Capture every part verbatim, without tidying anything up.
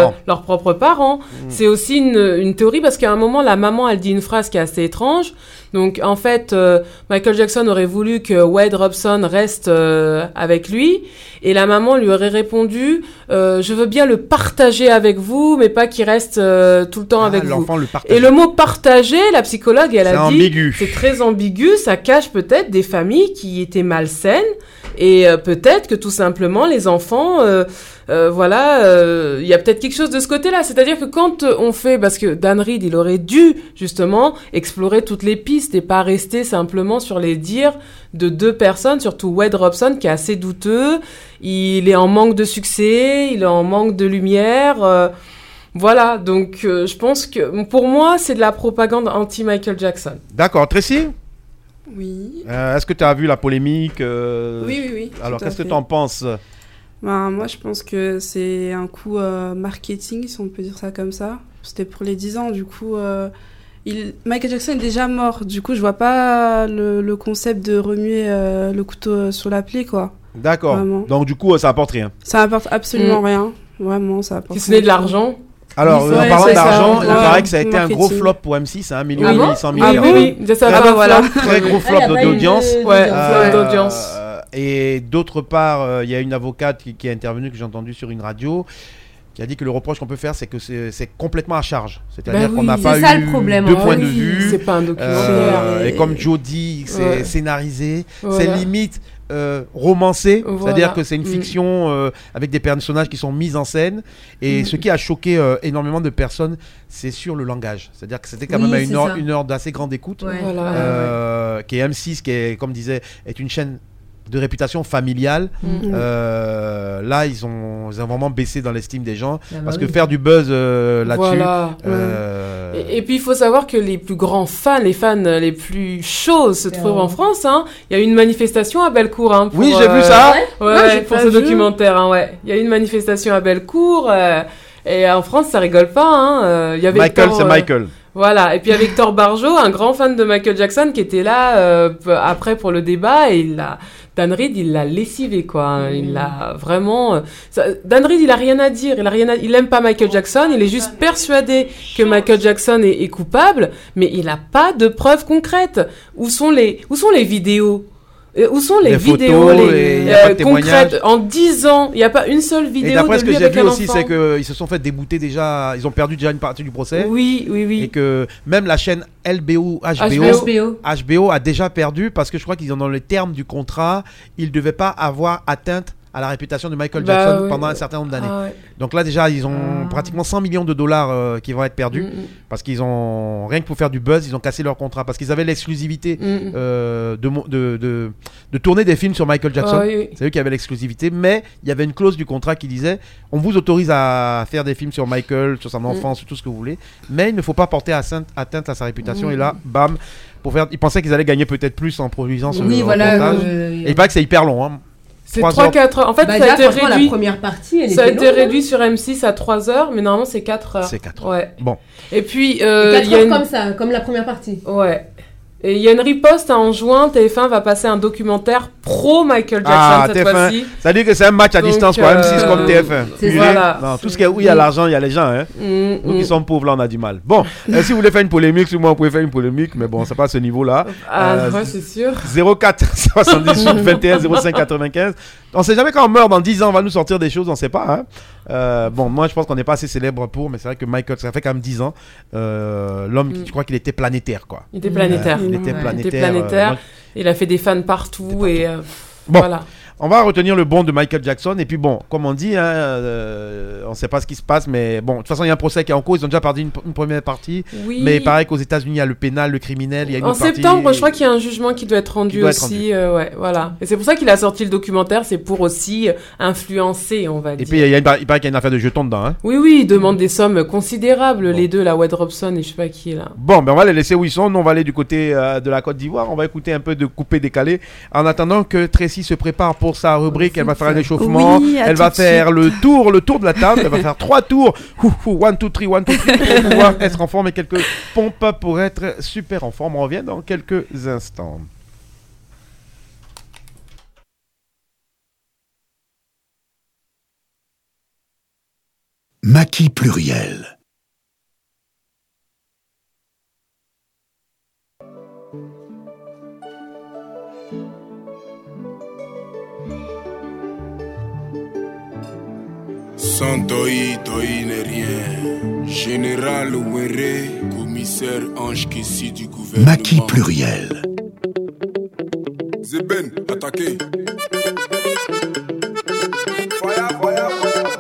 leurs propres parents. Mmh. C'est aussi une, une théorie parce qu'à un moment, la maman, elle dit une phrase qui est assez étrange. Donc, en fait, euh, Michael Jackson aurait voulu que Wade Robson reste euh, avec lui. Et la maman lui aurait répondu euh, « Je veux bien le partager avec vous, mais pas qu'il reste euh, tout le temps ah, avec vous. » Le et le mot « partager », la psychologue, elle c'est a ambigu. dit « C'est très ambigu, ça cache peut-être des familles qui étaient malsaines. » Et euh, peut-être que tout simplement, les enfants... Euh, Euh, voilà, il euh, y a peut-être quelque chose de ce côté-là. C'est-à-dire que quand on fait... Parce que Dan Reed, il aurait dû, justement, explorer toutes les pistes et pas rester simplement sur les dires de deux personnes, surtout Wade Robson, qui est assez douteux. Il est en manque de succès, il est en manque de lumière. Euh, voilà, donc euh, je pense que, pour moi, c'est de la propagande anti-Michael Jackson. D'accord. Tracy ? Oui. Euh, est-ce que tu as vu la polémique euh... Oui, oui, oui. Alors, qu'est-ce fait. que tu en penses ? Ben, moi, je pense que c'est un coup euh, marketing, si on peut dire ça comme ça. C'était pour les dix ans, du coup... Euh, il... Michael Jackson est déjà mort, du coup, je vois pas le, le concept de remuer euh, le couteau sur la plaie, quoi. D'accord. Vraiment. Donc, du coup, ça apporte rien. Ça apporte absolument mmh. rien. Vraiment, ça apporte Si ce n'est de l'argent. Alors, oui, en ouais, parlant d'argent, ça, il ouais, paraît que ça a été marketing. un gros flop pour M six, un million huit cent mille. Ah oui, oui, ça va, voilà. Très gros flop ah, d'audience. Ouais, euh, flop d'audience. Et d'autre part, il euh, y a une avocate qui, qui est intervenue, que j'ai entendue sur une radio, qui a dit que le reproche qu'on peut faire, c'est que c'est, c'est complètement à charge. C'est-à-dire bah qu'on oui, n'a pas ça, eu le problème, deux hein. points oui, de vue. C'est pas un documentaire. Euh, et... et comme Joe dit, c'est ouais. scénarisé, Voilà. c'est limite euh, romancé. Voilà. C'est-à-dire que c'est une Mm. fiction euh, avec des personnages qui sont mis en scène. Et Mm. ce qui a choqué euh, énormément de personnes, c'est sur le langage. C'est-à-dire que c'était quand Oui, même à une c'est heure, ça. une heure d'assez grande écoute. Ouais. Voilà. Euh, qui est M six, qui est, comme disait, est une chaîne de réputation familiale. Mm. Euh, là, ils ont, ils ont vraiment baissé dans l'estime des gens. Ah bah parce oui. que faire du buzz euh, là-dessus. Voilà. euh, Et, et puis il faut savoir que les plus grands fans, les fans les plus chauds se trouvent Ouais. en France. Hein. Il y a eu une manifestation à Bellecour. Hein, pour, Oui, j'ai euh, vu ça. Ouais, Non, ouais, j'ai pour pas ce vu. documentaire. Hein, ouais. Il y a eu une manifestation à Bellecour. Euh, et en France, ça rigole pas. Hein. Euh, il y avait Michael, Victor, c'est euh, Michael. Voilà. Et puis il y a Victor Barjot, un grand fan de Michael Jackson, qui était là euh, peu- après pour le débat et il l'a. Dan Reed, il l'a lessivé, quoi. Il l'a vraiment... euh, ça- Dan Reed, il a rien à dire. Il a rien à... Il aime pas Michael Jackson. Il est juste persuadé que Michael Jackson est, est coupable, mais il a pas de preuves concrètes. Où sont les, où sont les vidéos? Euh, Où sont les, Les vidéos, photos, les, les- y a pas de témoignages. concrètes? En dix ans, il n'y a pas une seule vidéo Et d'après de ce lui que j'ai avec vu un aussi, enfant. c'est qu'ils se sont fait débouter déjà. Ils ont perdu déjà une partie du procès. Oui, oui, oui. Et que même la chaîne L B O, H B O, H B O. H B O. H B O a déjà perdu parce que je crois qu'ils ont dans les termes du contrat, ils ne devaient pas avoir atteinte à la réputation de Michael Bah, Jackson ouais. pendant un certain nombre d'années. Ah, ouais. Donc là déjà, ils ont Ah. pratiquement cent millions de dollars euh, qui vont être perdus Mm, mm, parce qu'ils ont rien que pour faire du buzz, ils ont cassé leur contrat parce qu'ils avaient l'exclusivité mm, mm. euh, de, mo- de, de, de tourner des films sur Michael Jackson. Ah, oui, oui. C'est eux qui avaient l'exclusivité, mais il y avait une clause du contrat qui disait on vous autorise à faire des films sur Michael, sur son enfance, sur tout ce que vous voulez, mais il ne faut pas porter atteinte, atteinte à sa réputation. Mm. Et là, bam, pour faire, ils pensaient qu'ils allaient gagner peut-être plus en produisant ce Oui, voilà. reportage. euh, Et il paraît que c'est hyper long. Hein. C'est Trois trois heures. quatre heures. En fait, bah, ça a déjà, été franchement, réduit. la première partie, elle Ça a était été longue, hein. réduit sur M six à trois heures, mais normalement c'est quatre heures. C'est quatre heures. Ouais. Bon, Et puis, Et euh, quatre il y a heures une... comme ça, comme la première partie. Ouais. Et il y a une riposte, hein, en juin, T F un va passer un documentaire pro Michael Jackson Ah, cette T F un. fois-ci. ça veut dire que c'est un match à Donc, distance, quoi. M six euh, comme T F un. c'est Vous ça. voulez Voilà. Non, tout ce qui est où il y a l'argent, il y a les gens. Hein. Mm, Nous mm. qui sommes pauvres, là, on a du mal. Bon, euh, si vous voulez faire une polémique, sur moi, vous pouvez faire une polémique, mais bon, c'est pas à ce niveau-là. Ah, Euh, ouais, c'est sûr. zéro quatre soixante-dix-huit vingt et un zéro cinq quatre-vingt-quinze. On sait jamais quand on meurt dans dix ans, on va nous sortir des choses, on sait pas. Hein. Euh, bon, moi je pense qu'on n'est pas assez célèbre pour, mais c'est vrai que Michael, ça fait quand même dix ans. Euh, l'homme, Mm. je crois qu'il était planétaire, quoi. Il était planétaire. Euh, il était Ouais. planétaire. Il était planétaire. euh, donc, Il a fait des fans partout et euh, Bon. voilà. on va retenir le bon de Michael Jackson. Et puis bon, comme on dit, hein, euh, on ne sait pas ce qui se passe, mais bon, de toute façon, il y a un procès qui est en cours. Ils ont déjà perdu une, une première partie. Oui. Mais pareil qu'aux États-Unis, il y a le pénal, le criminel. Il y a une En autre partie- septembre, je crois qu'il y a un jugement qui doit être rendu Qui doit être aussi. euh, ouais, voilà. Et c'est pour ça qu'il a sorti le documentaire. C'est pour aussi euh, influencer, on va Et dire. puis il, y a une, il paraît qu'il y a une affaire de jetons dedans. Hein. Oui, oui, ils demandent des sommes considérables, Bon. les deux, la Wade Robson et je sais pas qui est là. Bon, ben on va les laisser où ils sont. Nous, on va aller du côté euh, de la Côte d'Ivoire. On va écouter un peu de coupé décalé. En attendant que Tracy se prépare pour sa rubrique, elle va faire un échauffement. Oui, à elle tout va de faire suite. le tour, le tour de la table. Elle va faire trois tours. Ouh, ouh, one, two, three, one, two, three. Pour pouvoir être en forme et quelques pompes pour être super en forme. On revient dans quelques instants. Maquis pluriel. Sans Doi, Doi n'est rien. Général Ouéré, commissaire Ange Kessi du gouvernement. Maquis pluriel. Zeben, attaqué. Fire, fire, fire.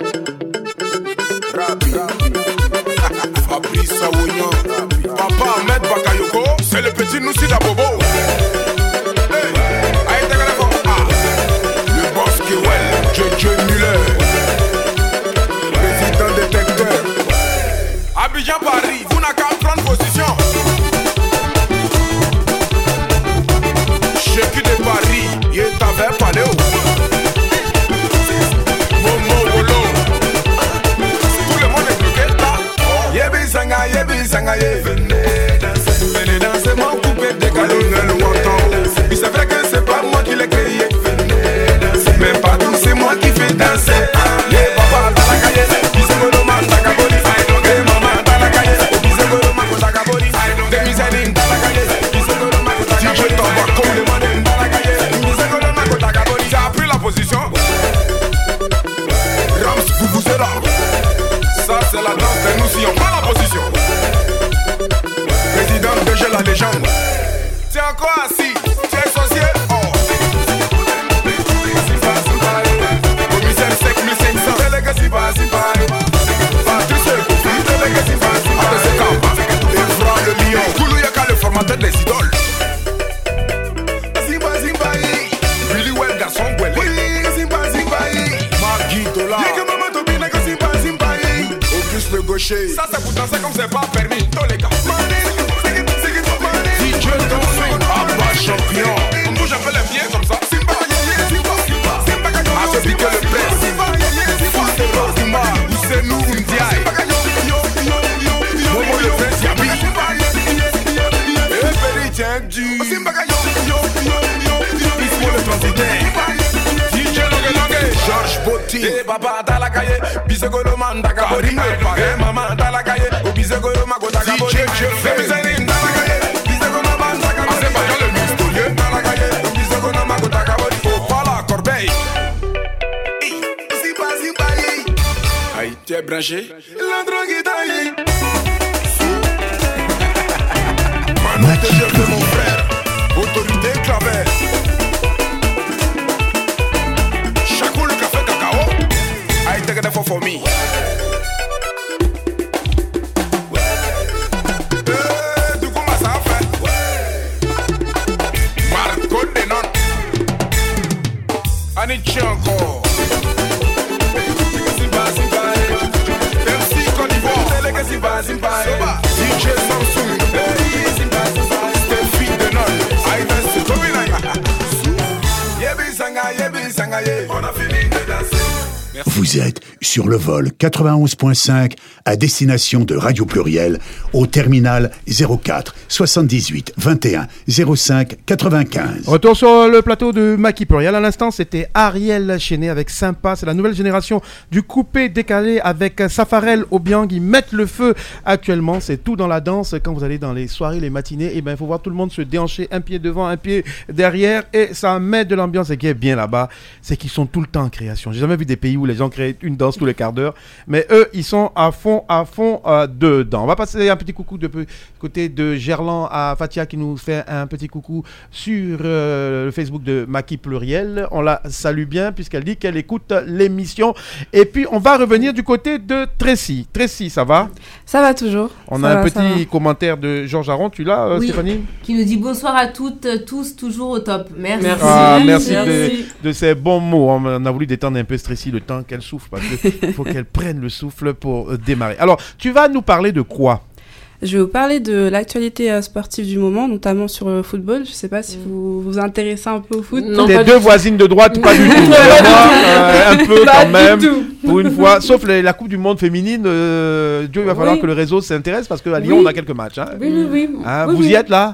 Rap, rap. Fabrice Aouignan. Papa Ahmed Bakayoko. C'est le petit Noussi d'Abobo. Hey, aïe, t'as qu'à ah. Le boss Kewell, J J Muller. Président détecteur. Abidjan Paris, vous n'avez qu'à prendre position. Chéki de Paris, il t'avait parlé. Momo Wolo. Tout le monde est bloqué là. Yebi Sanga, Yebi Sanga, venez danser. Venez danser, mon coupé de colonel Wantan. Il c'est vrai que c'est pas moi qui l'ai créé. Venez danser. Même pas tout, c'est moi qui fais danser. Yeah, papa, dans la cahier. Ils sont le man, t'as qu'à body. Hey, maman, dans la cahier. Ils sont le man, t'as qu'à body. Des miséries, dans la cahier. Ils sont le man, t'as qu'à body. Comme le man, dans la cahier. Ils sont le man, t'as qu'à body. J'ai appris la position. Rams, vous vous êtes là. Ça, c'est la danse de nous si on prend la position. Président de G, la légende. T'es encore assis, tu es sorcier. Oh. Commissaire cinq mille cinq cents. Délégué si pas, si pas. Patrice Kofi, délégué si pas, si pas. C'est comme Efra le lion. Koulou Yaka, le formateur des idoles. Simba, Simba, Willy Well, garçon, Gwele. Oui, Simba, Simba, Magui Dola. Yeke maman Tobina, Simba, Simba. Auguste le gaucher. Ça, c'est pour danser comme c'est pas permis. Tous les gars. D J Don Swing, Abba champion. On bouge un peu les pieds comme ça. Simba, Simba, Simba, Simba. Ah, c'est piqué le presse. Full de Rosima. Où c'est nous, Ndiaye. Momo le prince Yabi. Et Péri tiens du. Ismo le transitaire. D J Longue Longue. Georges Botti. Et Baba dans la cahier. Bisegolo man da kabori. Et maman dans la cahier. Ou Bisegolo mago da kabori. D J Femi. Tu es branché? La drogue est taillée. Manu T G F, mon frère. Autorité claver. Chaco le café cacao. I take it for me. Eh, du coup, ma ça fait. Marco Denon. Anichi encore. Simba, Simba, D J Samsung, Simba, Simba, Steffi Denon, Ivan Tobina. Yebi Sanga, Yebi Sanga, on a fini de danser. Vous êtes sur le vol quatre-vingt-onze point cinq à destination de Radio Pluriel au terminal zéro quatre soixante-dix-huit vingt et un zéro cinq quatre-vingt-quinze. Retour sur le plateau de Maquis Pluriel. À l'instant, c'était Ariel Chéné avec Sympa. C'est la nouvelle génération du coupé décalé avec Safarel Obiang. Ils mettent le feu actuellement. C'est tout dans la danse. Quand vous allez dans les soirées, les matinées, et ben, il faut voir tout le monde se déhancher, un pied devant, un pied derrière. Et ça met de l'ambiance. Et ce qui est bien là-bas, c'est qu'ils sont tout le temps en création. J'ai jamais vu des pays où les gens créent une danse tous les quarts d'heure. Mais eux, ils sont à fond, à fond euh, dedans. On va passer un petit coucou de peu, côté de Gerland à Fatia qui nous fait un petit coucou sur euh, le Facebook de Maquis Pluriel. On la salue bien puisqu'elle dit qu'elle écoute l'émission. Et puis, on va revenir du côté de Tracy. Tracy, ça va? Ça va toujours. On ça a va, un petit commentaire de Georges Aron. Tu l'as, euh, oui, Stéphanie? Qui nous dit bonsoir à toutes, tous, toujours au top. Merci. Merci, ah, merci, merci. De, de ces bons mots. On a voulu détendre un peu Tracy le temps qu'elle souffle parce qu'il faut qu'elle prenne le souffle pour euh, démarrer. Alors, tu vas nous parler de quoi? Je vais vous parler de l'actualité euh, sportive du moment, notamment sur le football. Je ne sais pas si vous vous intéressez un peu au foot. Non, Tes pas deux du voisines de droite, pas du tout. Moi, euh, un peu Pas quand du même, tout. pour une fois. Sauf les- la Coupe du Monde féminine, euh, Dieu, il va falloir Oui. que le réseau s'intéresse parce qu'à Lyon, Oui. on a quelques matchs. Hein. Oui, oui, oui. Hein, Oui, vous oui. y êtes là?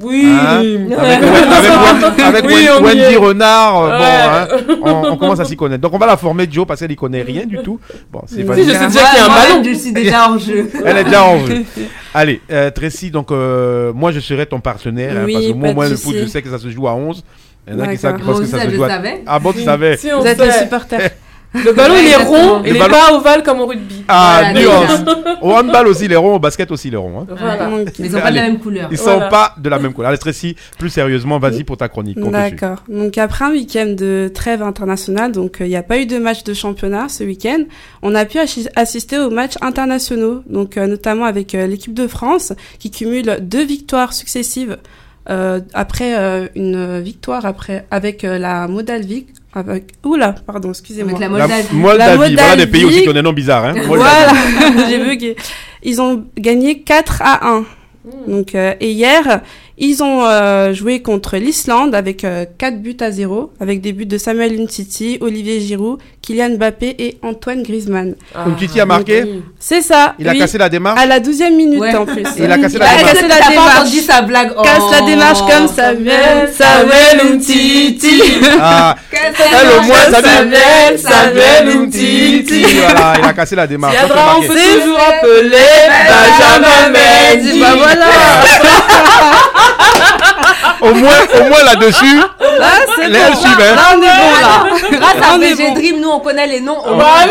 Oui. Hein avec avec, avec Oui, on y Wendy est. Renard, euh, Ouais. bon, hein, on, on commence à s'y connaître. Donc on va la former Jo parce qu'elle y connaît rien du tout. Bon, c'est Si, facile. je sais déjà qu'il y a un Moi, ballon. Je suis déjà en jeu. Elle est déjà en jeu. Allez, euh, Tracy, donc euh, moi je serai ton partenaire hein, Oui, parce que moi, pas moi de le foot, souci. je sais que ça se joue à onze. Il y en a qui D'accord. savent qui Moi pensent que aussi, ça ça, se je joue à... savais. Ah bon, tu savais? Si, on Vous êtes les sait. supporters. Le ballon, il est rond, Le il n'est ballon- pas ovale comme au rugby. Ah, Voilà, nuance. Au handball aussi, les ronds, au basket aussi, les ronds. Hein. Voilà. Donc, Mais ils ont pas Allez. la même couleur. Ils sont Voilà. pas de la même couleur. Allez, Tracy, plus sérieusement, vas-y pour ta chronique. On te suit. D'accord. Donc après un week-end de trêve internationale, donc il n'y a pas eu de match de championnat ce week-end, on a pu assi- assister aux matchs internationaux, donc euh, notamment avec euh, l'équipe de France qui cumule deux victoires successives euh, après euh, une victoire après avec euh, la Moldavie, avec oula, pardon, excusez-moi. Avec la La Moldavie. Moldavie, La voilà des pays aussi Moldavie. qui ont des noms bizarres. Hein. Moldavie. Voilà, j'ai bugué. Ils ont gagné quatre à un. Donc, euh, et hier, ils ont euh, joué contre l'Islande avec euh, quatre buts à zéro, avec des buts de Samuel Umtiti, Olivier Giroud, Kylian Mbappé et Antoine Griezmann. Comme Titi a marqué, oui. C'est ça. il a oui, cassé la démarche. à la douzième minute Ouais. en plus. Il a cassé la Il a démarche. cassé la T'as pas démarche. entendu sa blague. Oh. Casse la démarche comme Samuel, Samuel Umtiti. Ah, Casse elle au moins, ça dit Samuel, Samuel Umtiti. Voilà, il a cassé la démarche. Ça, c'est Yadra, on marqué. peut toujours appeler Benjamin Mendy. Bah voilà. Au moins, au moins là-dessus, Là, c'est les elles bon. suivent. Hein. Là, on est bon, là. Grâce à On est V G bon. Dream, nous on connaît les noms. Au moins,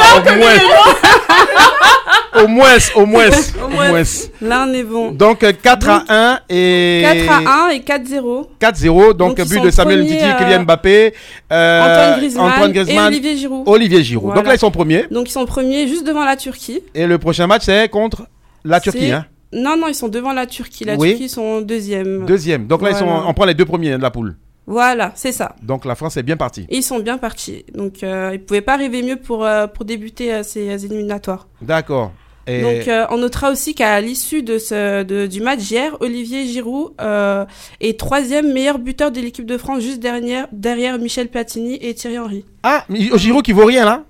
au moins, au moins, au moins. Là, on est bon. Donc euh, quatre à un et quatre à un et quatre zéro. quatre zéro. Donc, Donc, ils but sont de Samuel premiers, Umtiti, euh, Kylian Mbappé, euh, Antoine Griezmann, Antoine et Griezmann, Olivier Giroud. Olivier Giroud. Voilà. Donc là, ils sont premiers. Donc ils sont premiers juste devant la Turquie. Et le prochain match, c'est contre la Turquie. C'est- Hein. Non, non, ils sont devant la Turquie. La Oui. Turquie, ils sont deuxième. Deuxième. Donc là, ils sont, Voilà. on prend les deux premiers de la poule. Voilà, c'est ça. Donc la France est bien partie. Et ils sont bien partis. Donc euh, ils pouvaient pas arriver mieux pour, euh, pour débuter euh, ces euh, éliminatoires. D'accord. Et Donc euh, on notera aussi qu'à l'issue de ce, de, du match hier, Olivier Giroud euh, est troisième meilleur buteur de l'équipe de France, juste derrière, derrière Michel Platini et Thierry Henry. Ah, mais Giroud qui vaut rien là.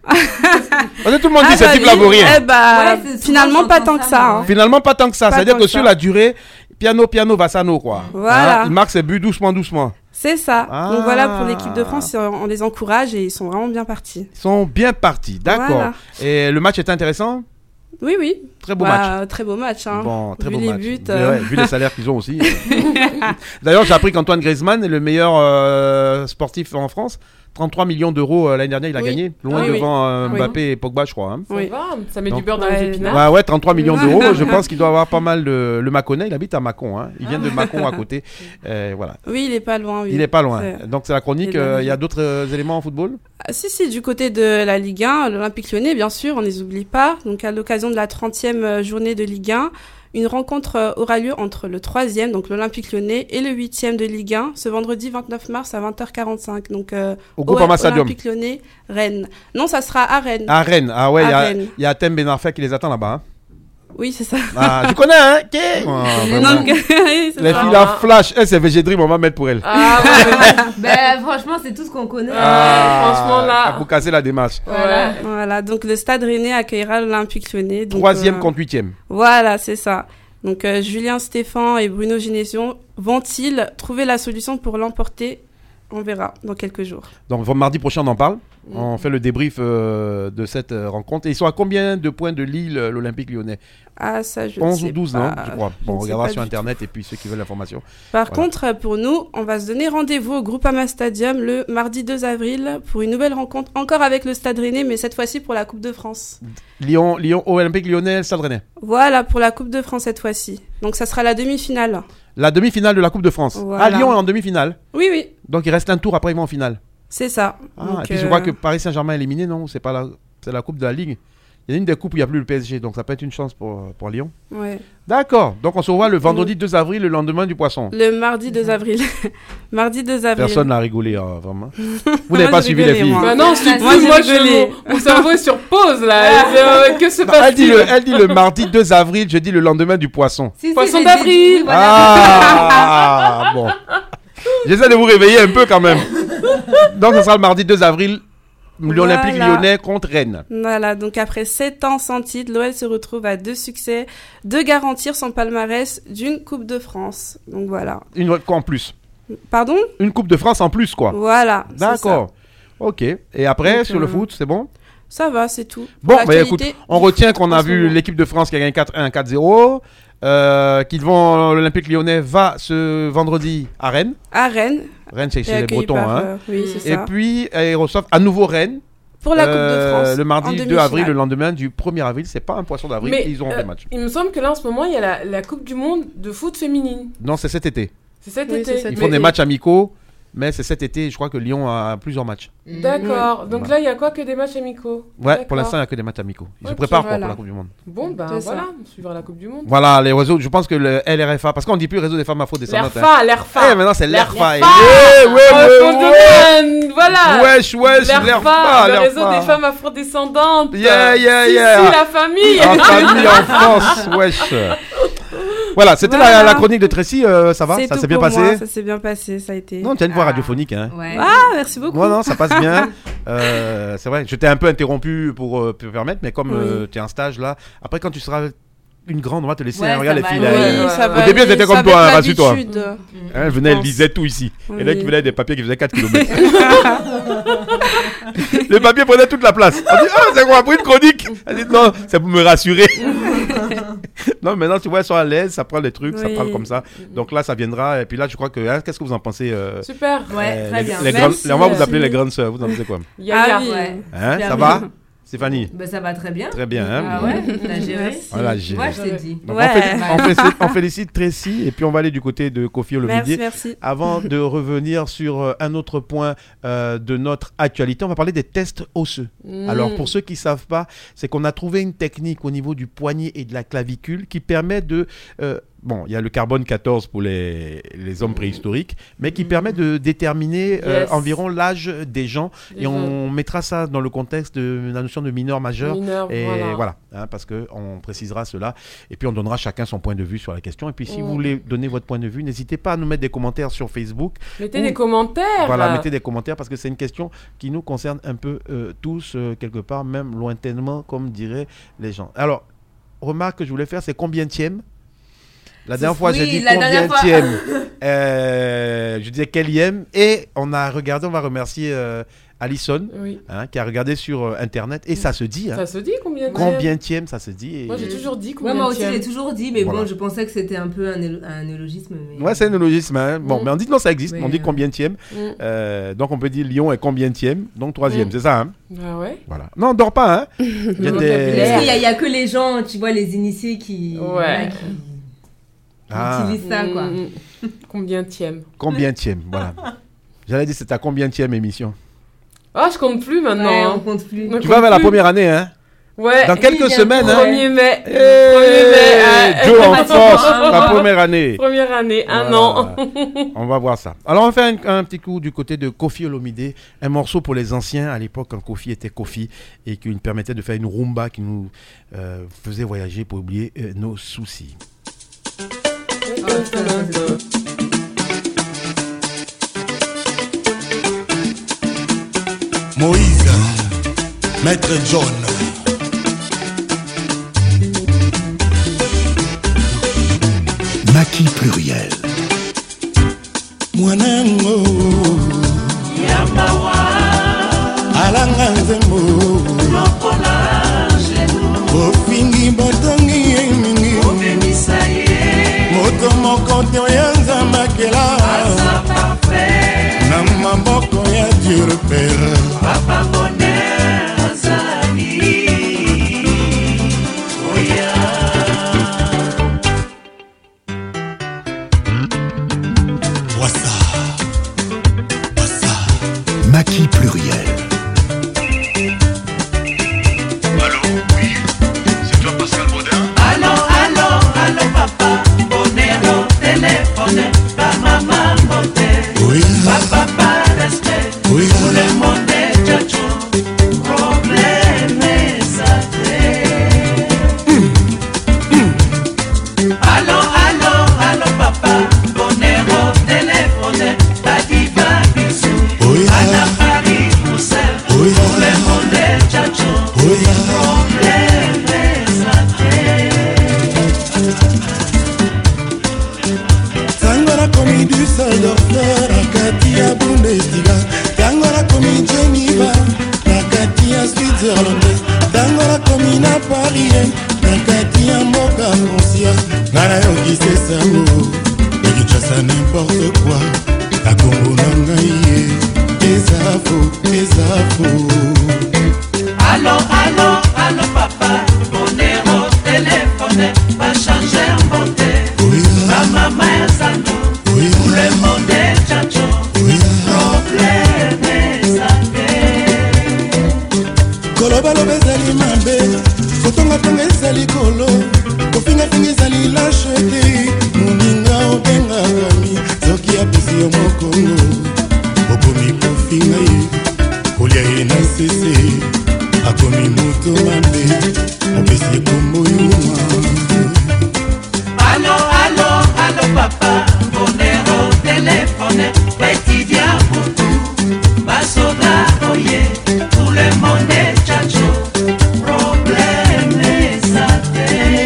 Parce que tout le monde dit Ah ce bah type là oui. vaut rien. Eh bah, Ouais, c'est souvent, finalement pas j'entends tant que ça, ça. moi. hein. Finalement, pas tant que ça. Pas C'est-à-dire tant que que sur ça. la durée, piano, piano, Vassano, quoi. Voilà. Hein, il marque ses buts doucement, doucement. C'est ça. Ah. Donc voilà, pour l'équipe de France, on on les encourage et ils sont vraiment bien partis. Ils sont bien partis. D'accord. Voilà. Et le match est intéressant. Oui, oui. Très beau Bah, match. Très beau match. Hein. Bon, très Vu beau les match. buts, Mais euh. ouais, vu les salaires qu'ils ont aussi. D'ailleurs, j'ai appris qu'Antoine Griezmann est le meilleur euh, sportif en France. trente-trois millions d'euros euh, l'année dernière, il a Oui. gagné. Loin Oui, oui. devant euh, Oui. Mbappé et Pogba, je crois. Hein. Ça Oui. va, ça met Donc- du beurre dans Ouais, les épinards. Ouais, ouais, trente-trois millions d'euros. Je pense qu'il doit avoir pas mal de. Le Mâconnais, il habite à Mâcon. Hein. Il vient de Mâcon à côté. Euh, voilà. Oui, il est pas loin. Oui. Il est pas loin. C'est- Donc, c'est la chronique. Il est dans euh, la Il y a ville. d'autres euh, éléments en football Ah, si, si, du côté de la Ligue un, l'Olympique Lyonnais, bien sûr, on ne les oublie pas. Donc, à l'occasion de la trentième journée de Ligue un, une rencontre euh, aura lieu entre le troisième, donc l'Olympique Lyonnais, et le huitième de Ligue un, ce vendredi vingt-neuf mars à vingt heures quarante-cinq. Donc, euh, Au Groupama O- Stadium. Olympique Lyonnais, Rennes. Non, ça sera à Rennes. À Rennes. Ah ouais, il y À a- Rennes. il y a Thème Benarfa qui les attend là-bas. Hein. Oui, c'est ça. Ah, tu connais, hein Qui est Oh, vraiment. Donc, oui, c'est Les ça. filles là flash. Eh, c'est V G Dream, on va mettre pour elle. Ah ouais, Ben franchement, c'est tout ce qu'on connaît. Ah, franchement, là. Pour casser la démarche. voilà. Voilà, donc le Stade Rennais accueillera l'Olympique Lyonnais. Donc, Troisième euh, contre huitième. Voilà, c'est ça. Donc euh, Julien Stéphan et Bruno Genesio vont-ils trouver la solution pour l'emporter? On verra dans quelques jours. Donc mardi prochain, on en parle. On fait le débrief euh, de cette euh, rencontre. Et ils sont à combien de points de Lille, euh, l'Olympique Lyonnais Ah, ça, je ne onze sais ou douze, pas. non Je crois. Bon, on Je ne sais regardera pas sur du Internet et puis ceux qui veulent l'information. Par Voilà. contre, euh, pour nous, on va se donner rendez-vous au Groupama Stadium le mardi deux avril pour une nouvelle rencontre, encore avec le Stade Rennais, mais cette fois-ci pour la Coupe de France. Lyon, Lyon, Olympique Lyonnais, Stade Rennais. Voilà, pour la Coupe de France cette fois-ci. Donc ça sera la demi-finale. La demi-finale de la Coupe de France. Voilà. À Lyon est en demi-finale. Oui, oui, Donc il reste un tour après ils vont en finale. c'est ça. Ah, Donc, et puis je euh, crois que Paris Saint-Germain est éliminé, non C'est pas la, c'est la Coupe de la Ligue. Il y a une des coupes où il n'y a plus le P S G, donc ça peut être une chance pour, pour Lyon. ouais. D'accord. Donc on se revoit le vendredi deux avril, le lendemain du poisson. Le mardi deux avril. mardi deux avril. Personne n'a rigolé, hein, vraiment. Vous Moi, n'avez pas j'ai suivi les rigolé, filles. moi. Bah non, je suis Moi, plus, j'ai moi, rigolé. je, mon cerveau est sur pause, là. Et, euh, que se Non, elle, dit passe-t-il le, elle dit le mardi deux avril, je dis le lendemain du poisson. Si, si, Poisson j'ai dit- d'avril. oui, voilà. Ah, bon. J'essaie de vous réveiller un peu quand même. Donc, ce sera le mardi deux avril, l'Olympique Voilà. Lyonnais contre Rennes. Voilà, donc après sept ans sans titre, l'O L se retrouve à deux succès de garantir son palmarès d'une Coupe de France. Donc voilà. Une quoi en plus? Pardon? Une Coupe de France en plus, quoi. Voilà. c'est D'accord. Ok. Et après, Donc, sur le euh, foot, c'est bon? Ça, ça va, c'est tout. Bon, Pour bah écoute, l'actualité, on retient qu'on a en ce vu moment. l'équipe de France qui a gagné quatre un, quatre zéro. Euh, qu'ils vont, l'Olympique Lyonnais va ce vendredi à Rennes. À Rennes. Rennes, c'est et chez les accueilli Bretons, par, hein. euh, oui, c'est Et ça. puis, ils reçoivent à nouveau Rennes. Pour la Coupe euh, de France. Le en mardi deux demi-finale. avril, le lendemain du premier avril. C'est pas un poisson d'avril, Mais, ils auront euh, des matchs. Il me semble que là, en ce moment, il y a la, la Coupe du Monde de foot féminine. Non, c'est cet été. C'est cet Oui, été. c'est cet Ils été. font Mais- des matchs amicaux, mais c'est cet été. Je crois que Lyon a plusieurs matchs. D'accord. Donc Voilà. là, il y a quoi que des matchs amicaux? Ouais, D'accord. pour l'instant, il n'y a que des matchs amicaux. Ils se Ok, préparent quoi, voilà. pour la Coupe du Monde. Bon, ben C'est ça. voilà, on suivra la Coupe du Monde. Voilà, les réseaux. Je pense que le L R F A, parce qu'on dit plus réseau des femmes afro-descendantes. hein. L'R F A, l'R F A. Eh, maintenant, c'est l'R F A. L'R F A. Eh, ouais, Oh, ouais, son ouais. domaine, Voilà. Wesh, wesh, L'R F l'R F A, A, le l'R F A. réseau des femmes afrodescendandes. Yeah, yeah, Si, yeah. si, la famille. En famille, en France, wesh. Voilà, c'était la, Voilà. la chronique de Tracy, euh, ça va? C'est Ça tout s'est bien pour passé? moi, ça s'est bien passé, ça a été. Non, tu as une voix Ah. radiophonique, hein. Ouais. Ah, merci beaucoup. Moi, non, ça passe bien. Euh, c'est vrai, je t'ai un peu interrompu pour euh, te permettre, mais comme Oui. tu es en stage là, après, quand tu seras une grande, on va te laisser. Ouais, hein, regarde ça les va filles aller. là. Oui, elles- ça Au va début, aller, elles étaient comme ça toi, va hein, être rassure-toi. l'habitude. Hein, elles venaient, elles pense. lisaient tout ici. Oui. Et là, qui venaient des papiers qui faisaient quatre kilomètres. Les papiers prenaient toute la place. On dit, ah, c'est quoi, après une chronique? Elle dit, non, c'est pour me rassurer. Non, maintenant, tu vois, elles sont à l'aise, ça prend les trucs, ça Oui. parle comme ça. Donc là, ça viendra. Et puis là, je crois que, hein, qu'est-ce que vous en pensez euh, Super. Ouais, euh, très les- bien. les Merci, grandes- On va vous merci. appeler les grandes sœurs. Vous en pensez quoi? Yaya. Ah oui. Ouais. Hein, Super ça bien. va Stéphanie? Bah, ça va très bien. Très bien, hein. Ah ouais, t'as géré. Merci. Voilà, j'ai. Moi, je t'ai dit. Donc, Ouais. on, félicite, on félicite- on félicite Tracy et puis on va aller du côté de Kofi Merci, Olomide. merci. Avant de revenir sur euh, un autre point euh, de notre actualité, on va parler des tests osseux. Mm. Alors pour ceux qui ne savent pas, c'est qu'on a trouvé une technique au niveau du poignet et de la clavicule qui permet de... euh, bon, il y a le carbone quatorze pour les, les hommes préhistoriques, mais qui permet de déterminer euh, Yes. environ l'âge des gens. Des Et on mettra ça dans le contexte de la notion de mineur majeur. Mineur, Et voilà. voilà, hein, parce qu'on précisera cela. Et puis on donnera chacun son point de vue sur la question. Et puis si Mm. vous voulez donner votre point de vue, n'hésitez pas à nous mettre des commentaires sur Facebook. Mettez Ou- des commentaires. Voilà, mettez des commentaires parce que c'est une question qui nous concerne un peu euh, tous, euh, quelque part, même lointainement, comme diraient les gens. Alors, remarque que je voulais faire, c'est combienième? La dernière fois, Oui, j'ai dit la dernière fois. combienième. Euh, je disais quelième. Et on a regardé, on va remercier euh, Alison, Oui. hein, qui a regardé sur euh, Internet. Et ça se dit, hein. Ça se dit combien de Combienième, ça se dit. et- Moi, j'ai toujours dit Ouais, combien moi aussi, de j'ai toujours dit, mais Voilà. bon, je pensais que c'était un peu un, nélo- un néologisme. Mais... Ouais, c'est un néologisme. Hein. Bon, Mm. mais on dit non, ça existe. Mais, on dit euh, combienième. Mm. Euh, donc, on peut dire Lyon est combienième. Donc, troisième, Mm. c'est ça, hein. Ah ouais. Voilà. Non, on dort pas, hein. Il y a Le des- vocabulaire. Parce qu'il y, a- il y a que les gens, tu vois, les initiés qui, Ouais. voilà, qui, qui Ah. utilisent ça, quoi. Mm, mm. Combien tième Combienième, voilà. J'allais dire, c'est ta combienième émission. Ah, je compte plus maintenant. Ouais, on hein. compte plus. Ouais. Tu vas vers la première année, hein. Ouais. Dans quelques bien semaines, sûr. hein. premier mai. Eh, premier mai. ah, Joe en force, la première année. Première année, un Voilà. an. On va voir ça. Alors, on va faire un, un petit coup du côté de Kofi Olomide, un morceau pour les anciens, à l'époque, quand Kofi était Kofi, et qui nous permettait de faire une rumba qui nous euh, faisait voyager pour oublier euh, nos soucis. Ah, ça, ça, c'est- Moïse, Maître John. Maquis pluriel. Mwanango alanga nzembo ofingi botongi ye mingi moto moko te oya nzamakela na maboko ya Dieu le Père. Vois ça, vois ça. Maquis pluriel. Allô, oui, c'est toi Pascal Baudin? Allô, allô, allô papa, bonero, téléphone, pa maman, moté, Oui, papa, respect, oui, tout le monde est tchatchou, téléphone, pas changer en beauté. Ma maman est sando, tout le monde est chacho. Problème est sapé. Kolobaloba ezali mabe, kotongatonga ezali kolo, kofingafinga ezali lâcheté. Moninga obengaka mi, soki apesi yo mokongo, okomi kofinga ye, kolia ye na sese, akomi moto mabe, opesi ye kombo yuma. Allo, allo, allo papa, bonero téléphone, petit dia beaucoup, basoda oye, tout le monde est chacho, problème est sapé.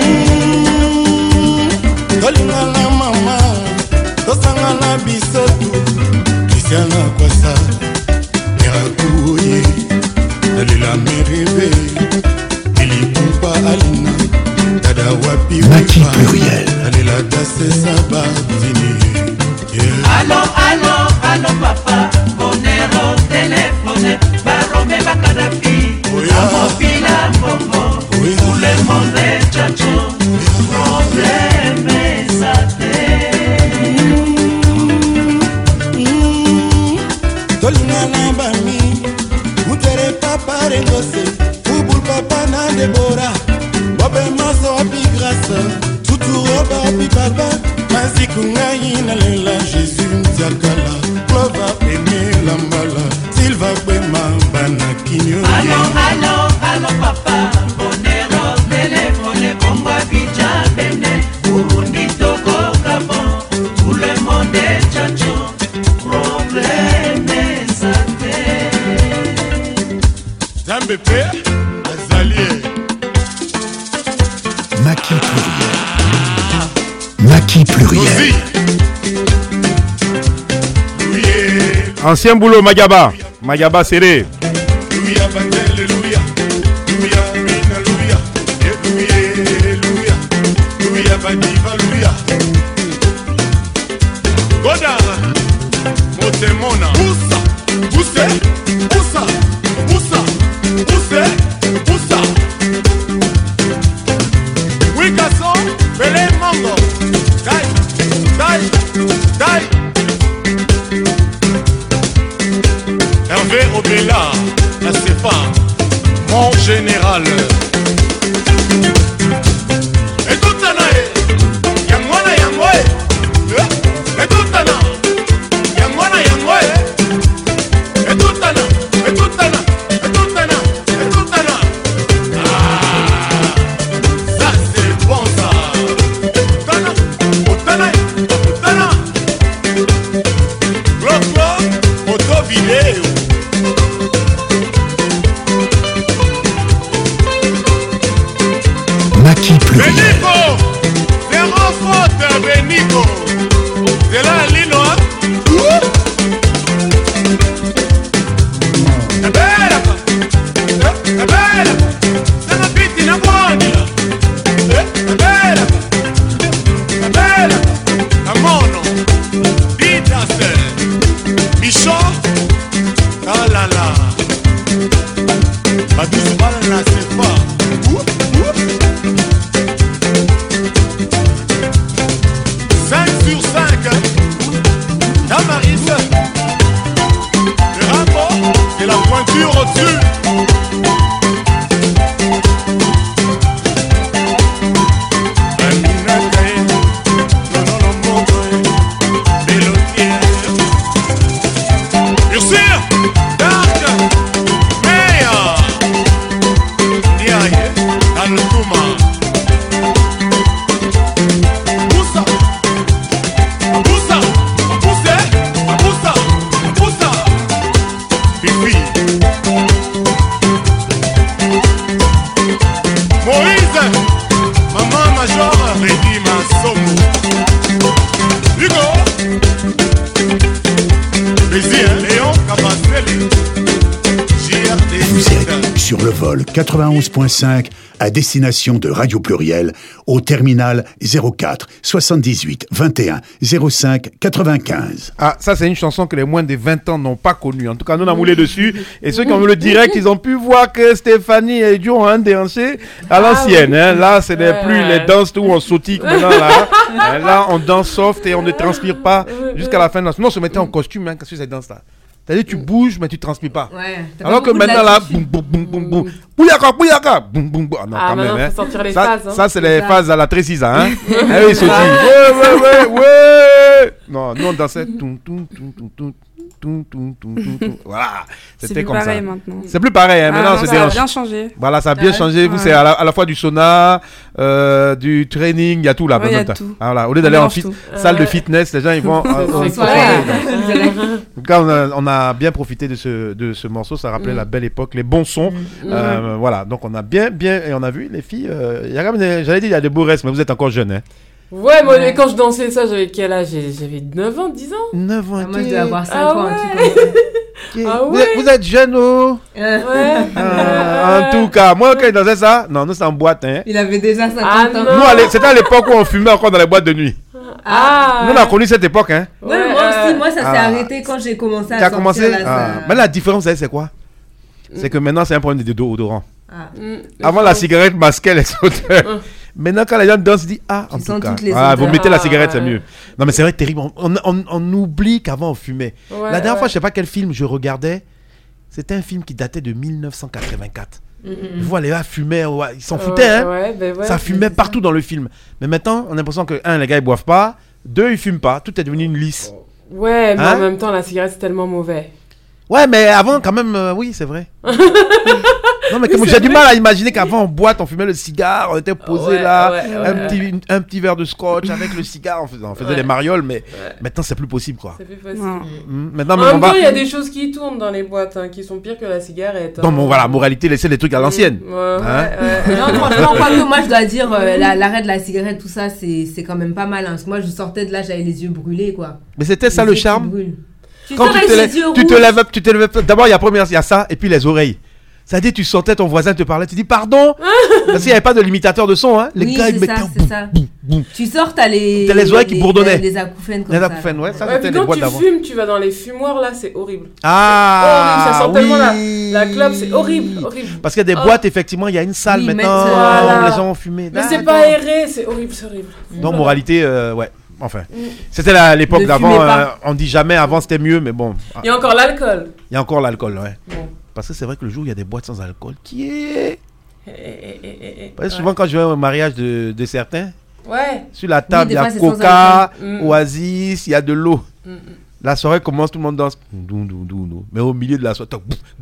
Tolingana mama, tosangana bisotu, Christiana kwasa, erakuye, nalela merebe, ilikupa alina, dada wapi Maki wipa, pluriel. nalela dase sabatini. Allo, allo, allo papa, bonero téléphone, barome bakadafi, amofila mbongo, tout le monde est chacho, problème est sapé. Tolingana bami, mutere papa rengose, ubul papa na Debora, bobe maso api grâce, tutu roba api papa, maziku ngai na lela Jésus mtiakala, clova ene lambala, silva kwema bana kinyo. Allo, allo, allo papa, bonero téléphone, Congo Abidjan, Benin, Burundi, Togo, Gabon, tout le monde est chacho, problème est sapé. Zambe pe, azalie. Maki pluriel. Maki pluriel. Ancien boulot, Magaba. Magaba serré. Louia, Alléluia. Louia, Alléluia. Louia, Louia, Badiva, Louia. Goda, Motemona. Poussa, pousse, poussa, poussa, pousse, poussa. Oui, garçon, Belé Mango. Dai, dai, dai. Hervé Obela, la Stéphane, mon général. Et tout en a, Yangwana Yangwe, et tout en a, Yangwana Yangwe, et tout en a, et tout en a, et tout en a, et tout en a. Ah, ça c'est bon ça. Tana, Tana, Tana. Glock, glock, auto vidéo. Maki pluriel. Benico, zéro faute, Benico. C'est là, Lino, hein? C'est belle, c'est belle. C'est ma petite Nabouani, là. C'est belle, c'est belle. La mono, Ditas, Michon, ah là là. Badou Soubal, là, c'est pas. cinq sur cinq, Damaris, le rapport et la pointure au-dessus. Ursire, Dark, Meya, Niaye, Altouma. Poussa, poussa, poussez, poussa, poussa. Fifi. Moïse, maman major, Rédi Massomo. Hugo, Bézir, Léon, Cabacelli. J R D. Vous êtes sur le vol quatre-vingt-onze point cinq à destination de Radio Pluriel au terminal zéro quatre soixante-dix-huit vingt et un zéro cinq quatre-vingt-quinze. Ah, ça c'est une chanson que les moins de vingt ans n'ont pas connue. En tout cas, nous on a moulé dessus. Et ceux qui ont vu le direct, ils ont pu voir que Stéphanie et Joe ont un dansé à l'ancienne. Hein. Là, ce n'est plus les danses où on sautille maintenant. Là, hein, là, on danse soft et on ne transpire pas jusqu'à la fin de la... Non, on se mettait en costume hein, sur cette danse-là. C'est-à-dire tu bouges mais tu transpires pas. Ouais, alors que maintenant là, boum boum boum boum boum, bouyaka bouyaka, boum boum boum. Ah non, ah, quand même. Hein. Faut sortir les ça, phases. Hein. Ça c'est les ça. phases à la Trécisa, hein. Ah oui, sautille. Ouais ouais ouais ouais. Non, nous on dansait. Toum toum toum toum toum. Tout, tout, tout, tout, tout. Voilà, c'était c'est comme pareil ça. Maintenant. C'est plus pareil. Hein. Ah, maintenant, non, c'est ça a bien changé. Voilà, ça a bien ouais. changé. Vous, ouais. c'est à la, à la fois du sauna, euh, du training, il y a tout là. Ouais, y a tout. Ah, voilà. Au lieu d'aller en fit- salle de fitness, les gens ils vont. En tout cas, on a, on a bien profité de ce, de ce morceau. Ça rappelait mm. la belle époque, les bons sons. Mm. Euh, mm. Voilà, donc on a bien, bien, et on a vu les filles. Euh, y a quand même des, j'allais dire, il y a des beaux restes, mais vous êtes encore jeunes. Hein. Ouais, moi, ouais. quand je dansais ça, j'avais quel âge? J'avais neuf ans, dix ans. neuf ans, ah, moi, je devais avoir cinq ah, ans. Ouais. Un truc comme ça. Okay. Ah, ouais. vous, êtes, vous êtes jeune, oh euh, Ouais. Euh, en tout cas, moi, quand il dansait ça, non, nous, c'est en boîte. Hein. Il avait déjà cinquante ah, ans. Nous, c'était à l'époque où on fumait encore dans les boîtes de nuit. Ah. Nous, on a connu cette époque. Hein. Ouais, ouais, moi euh... aussi, moi, ça s'est ah. arrêté quand j'ai commencé à Tu as sortir. commencé là, ah. ça... Mais la différence, vous savez, c'est quoi? C'est que maintenant, c'est un problème de déodorant. Ah. Mm, Avant, la cigarette masquait les odeurs. Mm. Maintenant, quand les gens dansent, ils disent ah, en tu tout cas, les ah, vous mettez la cigarette, ah, c'est ouais. mieux. Non, mais c'est vrai, terrible. On, on, on oublie qu'avant, on fumait. Ouais, la dernière ouais. fois, je sais pas quel film je regardais. C'était un film qui datait de dix-neuf cent quatre-vingt-quatre. Mm-hmm. Je vois les gars fumaient, ouais, ils s'en foutaient, ouais, hein. Ouais, ben ouais, ça fumait partout ça. Dans le film. Mais maintenant, on a l'impression que, un, les gars, ils boivent pas. Deux, ils fument pas. Tout est devenu une lisse. Ouais, mais hein? en même temps, la cigarette, c'est tellement mauvais. Ouais, mais avant, quand même, euh, oui, c'est vrai. Non, mais comme oui, j'ai du mal à imaginer qu'avant, en boîte, on fumait le cigare, on était posé ouais, là, ouais, ouais, un, ouais. Petit, un petit verre de scotch avec le cigare, on faisait, on faisait ouais. des marioles, mais ouais. maintenant, c'est plus possible, quoi. C'est plus possible. Mmh. Maintenant, en mais même on temps, va... il y a des choses qui tournent dans les boîtes, hein, qui sont pires que la cigarette. Hein. Non, mais voilà, moralité, laissez les trucs à l'ancienne. Mmh. Ouais, hein ouais, ouais. Non, franchement, moi, que moi, je dois dire, euh, la, l'arrêt de la cigarette, tout ça, c'est, c'est quand même pas mal. Hein, parce que moi, je sortais de là, j'avais les yeux brûlés, quoi. Mais c'était ça les le charme. Tu Quand tu te, lèves, tu, te lèves, tu te lèves, d'abord il y a première, il y a ça, et puis les oreilles. C'est-à-dire tu sortais, ton voisin te parlait, tu dis pardon, parce qu'il n'y avait pas de limitateur de son, hein. Les oui, gars ils mettaient ça, c'est ça. Boum, boum. Tu sors, t'as les, t'as les oreilles qui bourdonnaient, les, les acouphènes comme les ça. acouphènes, ouais, ça ouais, c'était les boîtes d'avant. Quand tu fumes, tu vas dans les fumoirs là, c'est horrible. Ah, c'est horrible, ça sent oui. tellement la, la clope, c'est horrible, horrible. Parce qu'il y a des oh. boîtes, effectivement, il y a une salle oui, maintenant, voilà. les gens ont fumé. Mais c'est pas aéré, c'est horrible, c'est horrible. Donc moralité, euh, ouais. Enfin, mm. c'était la, l'époque ne d'avant. Euh, on dit jamais avant c'était mieux, mais bon. Il y a encore l'alcool. Il y a encore l'alcool, ouais. Bon. Parce que c'est vrai que le jour où il y a des boîtes sans alcool, qui est. Eh, eh, eh, eh, Parce que ouais. souvent quand je vais au mariage de, de certains, ouais. sur la table il oui, y a fois, Coca, mm. Oasis, il y a de l'eau. Mm. La soirée commence, tout le monde danse. Mais au milieu de la soirée,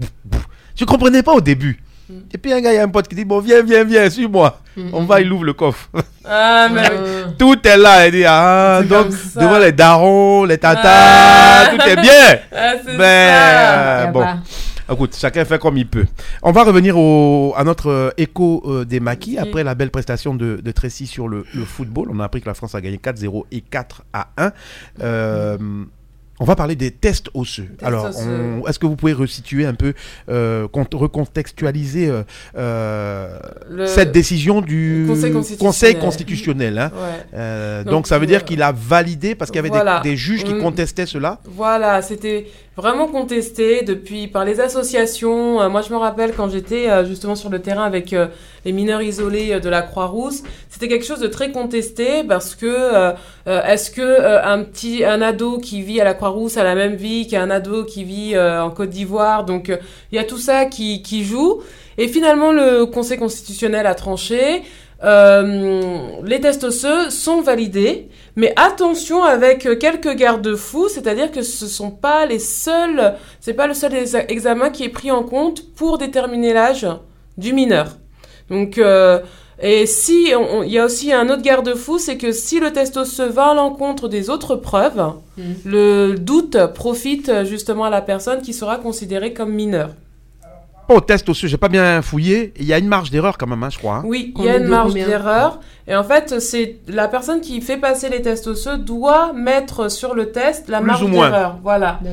je comprenais pas au début. Mm. Et puis un gars, il y a un pote qui dit bon viens, viens, viens, suis-moi. Mm. On va, il ouvre le coffre. Ah, mais tout est là, il dit ah c'est donc devant les darons, les tatas, ah. tout est bien. Ah, c'est mais ça. Euh, bon, écoute, chacun fait comme il peut. On va revenir au, à notre euh, écho euh, des maquis okay. après la belle prestation de, de Tracy sur le, le football. On a appris que la France a gagné quatre zéro et quatre à un. Euh, mm-hmm. On va parler des tests osseux. Test Alors, on, est-ce que vous pouvez resituer un peu, euh, recontextualiser euh, euh, le, cette décision du Conseil constitutionnel, conseil constitutionnel hein. ouais. euh, donc, donc, ça veut dire qu'il a validé parce qu'il y avait voilà. des, des juges qui mmh. contestaient cela. Voilà, c'était vraiment contesté depuis par les associations. Euh, moi, je me rappelle quand j'étais euh, justement sur le terrain avec euh, les mineurs isolés euh, de la Croix-Rousse, c'était quelque chose de très contesté parce que euh, euh, est-ce que euh, un petit un ado qui vit à la Croix-Rousse a la même vie qu'un ado qui vit euh, en Côte d'Ivoire, donc il euh, y a tout ça qui qui joue. Et finalement, le Conseil constitutionnel a tranché. Euh, les tests osseux sont validés, mais attention avec quelques garde-fous, c'est-à-dire que ce sont pas les seuls, c'est pas le seul examen qui est pris en compte pour déterminer l'âge du mineur. Donc, euh, et si il y a aussi un autre garde-fou, c'est que si le test osseux va à l'encontre des autres preuves, mmh. le doute profite justement à la personne qui sera considérée comme mineure. Au test osseux, j'ai pas bien fouillé. Il y a une marge d'erreur quand même, hein, je crois. Hein. Oui, il y a une marge d'erreur. Et en fait, c'est la personne qui fait passer les tests osseux doit mettre sur le test la Plus marge ou moins. d'erreur. Voilà. D'accord.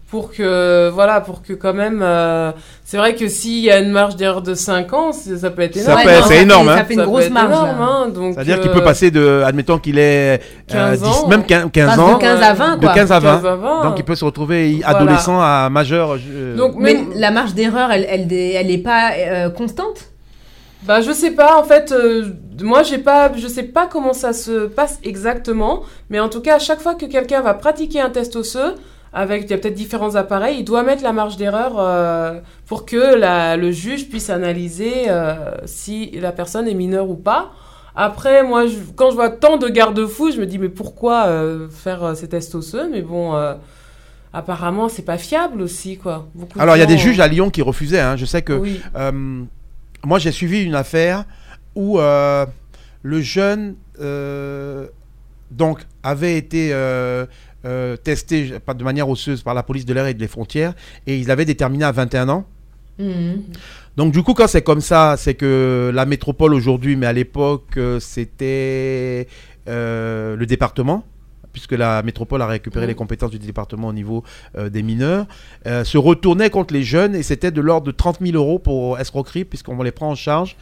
pour que voilà pour que quand même euh, c'est vrai que s'il y a une marge d'erreur de cinq ans c'est- ça peut être Ça énorme. peut- Ouais, non, c'est ça énorme, fait- hein. Ça fait une Ça peut grosse être marge. énorme, là. hein, donc, C'est-à-dire qu'il euh, peut passer de, admettons qu'il est euh, quinze ans. même quinze, quinze Enfin, ans, de quinze à vingt, de quoi. quinze à vingt. quinze à vingt. Donc il peut se retrouver Voilà. adolescent à majeur. euh, Donc, Mais même- la marge d'erreur, elle, elle, elle est pas euh, constante. Bah je sais pas en fait euh, moi j'ai pas je sais pas comment ça se passe exactement mais en tout cas à chaque fois que quelqu'un va pratiquer un test osseux avec il y a peut-être différents appareils il doit mettre la marge d'erreur euh, pour que la, le juge puisse analyser euh, si la personne est mineure ou pas. Après moi je, quand je vois tant de garde-fous je me dis mais pourquoi euh, faire euh, ces tests osseux mais bon euh, apparemment c'est pas fiable aussi quoi. Beaucoup de Alors il y a gens, des juges euh, à Lyon qui refusaient. Hein. Je sais que oui. euh, moi j'ai suivi une affaire où euh, le jeune euh, donc avait été euh, euh, testé pas de manière osseuse par la police de l'air et des frontières et ils l'avaient déterminé à vingt et un ans. Mhm. Donc du coup quand c'est comme ça c'est que la métropole aujourd'hui mais à l'époque euh, c'était euh, le département puisque la métropole a récupéré Mmh. les compétences du département au niveau euh, des mineurs, euh, se retournait contre les jeunes et c'était de l'ordre de trente mille euros pour escroquerie puisqu'on les prend en charge.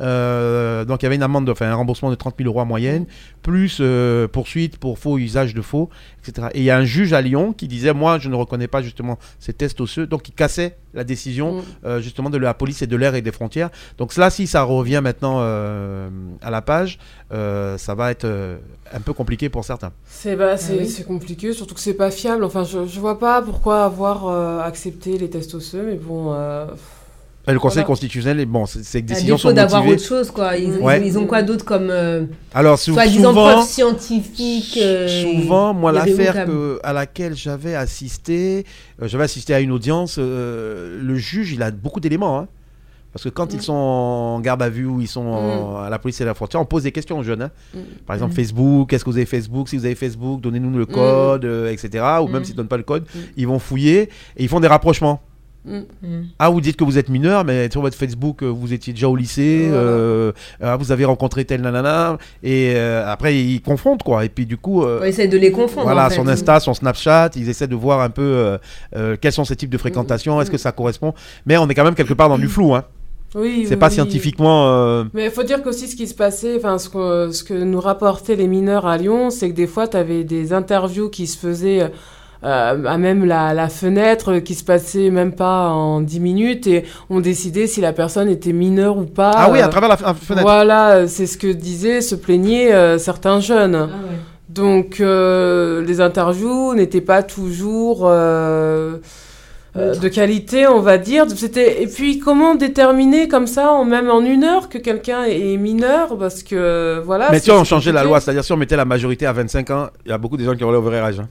Euh, donc il y avait une amende, enfin un remboursement de trente mille euros en moyenne, plus euh, poursuite pour faux usage de faux, et cetera. Et il y a un juge à Lyon qui disait, moi je ne reconnais pas justement ces tests osseux, donc il cassait la décision Mmh. euh, justement de la police et de l'air et des frontières. Donc cela, si ça revient maintenant euh, à la page, euh, ça va être euh, un peu compliqué pour certains. C'est bah, c'est Ah oui. c'est compliqué, surtout que c'est pas fiable. Enfin, je, je vois pas pourquoi avoir euh, accepté les tests osseux, mais bon. euh, Et le Conseil Voilà. constitutionnel, et bon, ces ces À décisions défaut sont d'avoir motivées. autre chose, quoi. Ils, ils- Ouais. ils ont quoi d'autre comme euh, Alors sou- soi-disant souvent, preuve scientifique euh, souvent, moi, il y a des l'affaire mots comme- que- à laquelle j'avais assisté, euh, j'avais assisté à une audience, euh, le juge, il a beaucoup d'éléments, hein. Parce que quand Mm. ils sont en garde à vue ou ils sont en- à la police et à la frontière, on pose des questions aux jeunes. Hein. Mm. Par exemple, Mm. Facebook, est-ce que vous avez Facebook? Si vous avez Facebook, donnez-nous le code, euh, et cetera. Ou même Mm. s'ils ne donnent pas le code, Mm. ils vont fouiller et ils font des rapprochements. mm. Mhm. Ah, vous dites que vous êtes mineur, mais sur votre Facebook, euh, vous étiez déjà au lycée, Voilà. euh, ah, vous avez rencontré tel nanana, et euh, après ils confondent quoi. Et puis du coup, euh, On essaie de les confondre. voilà, en fait. son Insta, son Snapchat, ils essaient de voir un peu euh, euh, quels sont ces types de fréquentation, est-ce que ça correspond. Mais on est quand même quelque part dans du flou, hein. Oui, C'est oui, pas oui. scientifiquement. euh, Mais il faut dire qu'aussi ce qui se passait, enfin ce que, ce que nous rapportaient les mineurs à Lyon, c'est que des fois tu avais des interviews qui se faisaient euh, à même la, la fenêtre, qui se passaient même pas en dix minutes et on décidait si la personne était mineure ou pas. Ah oui, à Euh, travers la, f- la fenêtre. Voilà, c'est ce que disaient, se plaignaient euh, certains jeunes. Ah ouais. Donc euh, les interviews n'étaient pas toujours euh, euh, de qualité, on va dire. C'était et puis comment déterminer comme ça, en, même en une heure, que quelqu'un est mineur, parce que voilà. Mais c'est- tu vois, on c'est changeait la compliqué. loi, c'est-à-dire si on mettait la majorité à vingt-cinq ans, il y a beaucoup de gens qui auraient ouvert âge. Hein.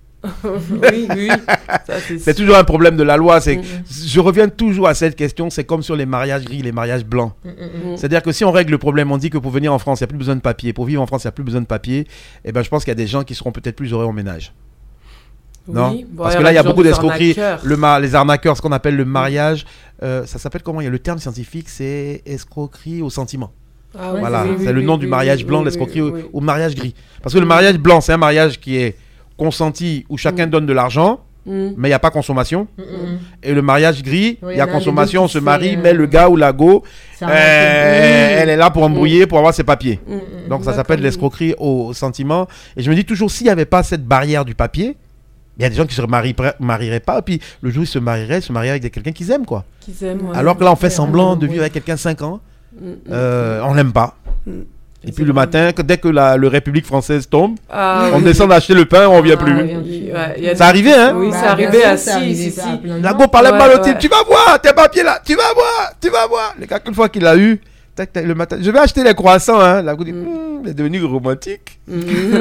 oui, oui. Ça, c'est C'est toujours un problème de la loi. C'est, Mhm. je reviens toujours à cette question. C'est comme sur les mariages gris, les mariages blancs. Mhm, mhm. Mm. C'est-à-dire que si on règle le problème, on dit que pour venir en France, il n'y a plus besoin de papier. Pour vivre en France, il n'y a plus besoin de papier. Eh ben, je pense qu'il y a des gens qui seront peut-être plus heureux en ménage. Non, Oui. Bon, parce que là, il y a toujours beaucoup des d'escroqueries. arnaqueurs. Le ma- les arnaqueurs, ce qu'on appelle le mariage, euh, ça s'appelle comment? Il y a le terme scientifique, c'est escroquerie au sentiment. Ah oui, Voilà, oui, oui, c'est le oui, nom oui, du oui, mariage oui, blanc, oui, l'escroquerie oui, au, oui. au mariage gris. Parce que le mariage blanc, c'est un mariage qui est consenti où chacun Mm. donne de l'argent, Mm. mais il n'y a pas consommation. Mhm. Et le mariage gris, il Oui, y il y a en a un des consommation, deux on qui se fait, marie, euh, mais le gars ou la go, C'est euh, un Mm. elle est là pour embrouiller, pour avoir ses papiers. Mm. Donc ça D'accord, s'appelle oui. l'escroquerie au, au sentiment. Et je me dis toujours, s'il n'y avait pas cette barrière du papier, il y a des gens qui se marient- marieraient pas, et puis le jour où ils se marieraient, ils se marieraient avec quelqu'un qu'ils aiment, quoi. Qu'ils aiment, ouais. Alors que là, on fait Ouais, semblant ouais, de ouais. vivre avec quelqu'un cinq ans, Mm, mm. euh, on l'aime pas. Mm. Et puis le matin, que- dès que la le République française tombe, Ah, on oui. descend d'acheter le pain, on revient Ah, plus. oui. Oui, ouais, il y a Ça arrivait, hein? Oui, Bah, c'est arrivé bien à sûr, c'est si, arrivé si, ça si. à plein de La gens. go parlait Ouais, mal au ouais. type, tu vas voir tes papiers là, tu vas voir, tu vas voir. Le gars, une fois qu'il l'a eu, tac, tac, le matin, je vais acheter les croissants, hein. La go dit, Mm. Hum, il est devenu romantique. Mm.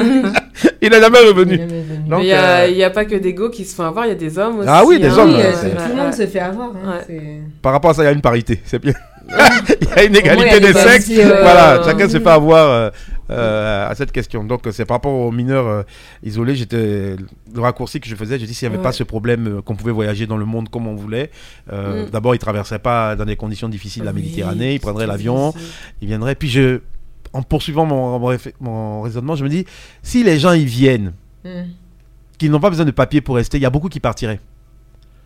Il n'est jamais Il est revenu. jamais venu. Donc, Mais il y, a- euh, il y a pas que des go qui se font avoir, il y a des hommes aussi. Ah oui, des hein. hommes, Oui, euh, euh, c'est- tout le monde se fait avoir. hein, Ouais. c'est- Par rapport à ça, il y a une parité, c'est bien. Il y a une Au moins, égalité il y a des des sexes. parties, euh, Voilà, euh, chacun se fait avoir euh, euh, à cette question. Donc, euh, c'est par rapport aux mineurs euh, isolés. J'étais le raccourci que je faisais. J'ai dit s'il n'y avait Ouais. pas ce problème euh, qu'on pouvait voyager dans le monde comme on voulait. euh, Mm. D'abord, ils traverseraient pas dans des conditions difficiles la Oui, Méditerranée. Ils prendraient c'est l'avion, difficile. ils viendraient. Puis je, en poursuivant mon, mon, réf- mon raisonnement, je me dis si les gens y viennent, Mm. qu'ils n'ont pas besoin de papier pour rester, il y a beaucoup qui partiraient.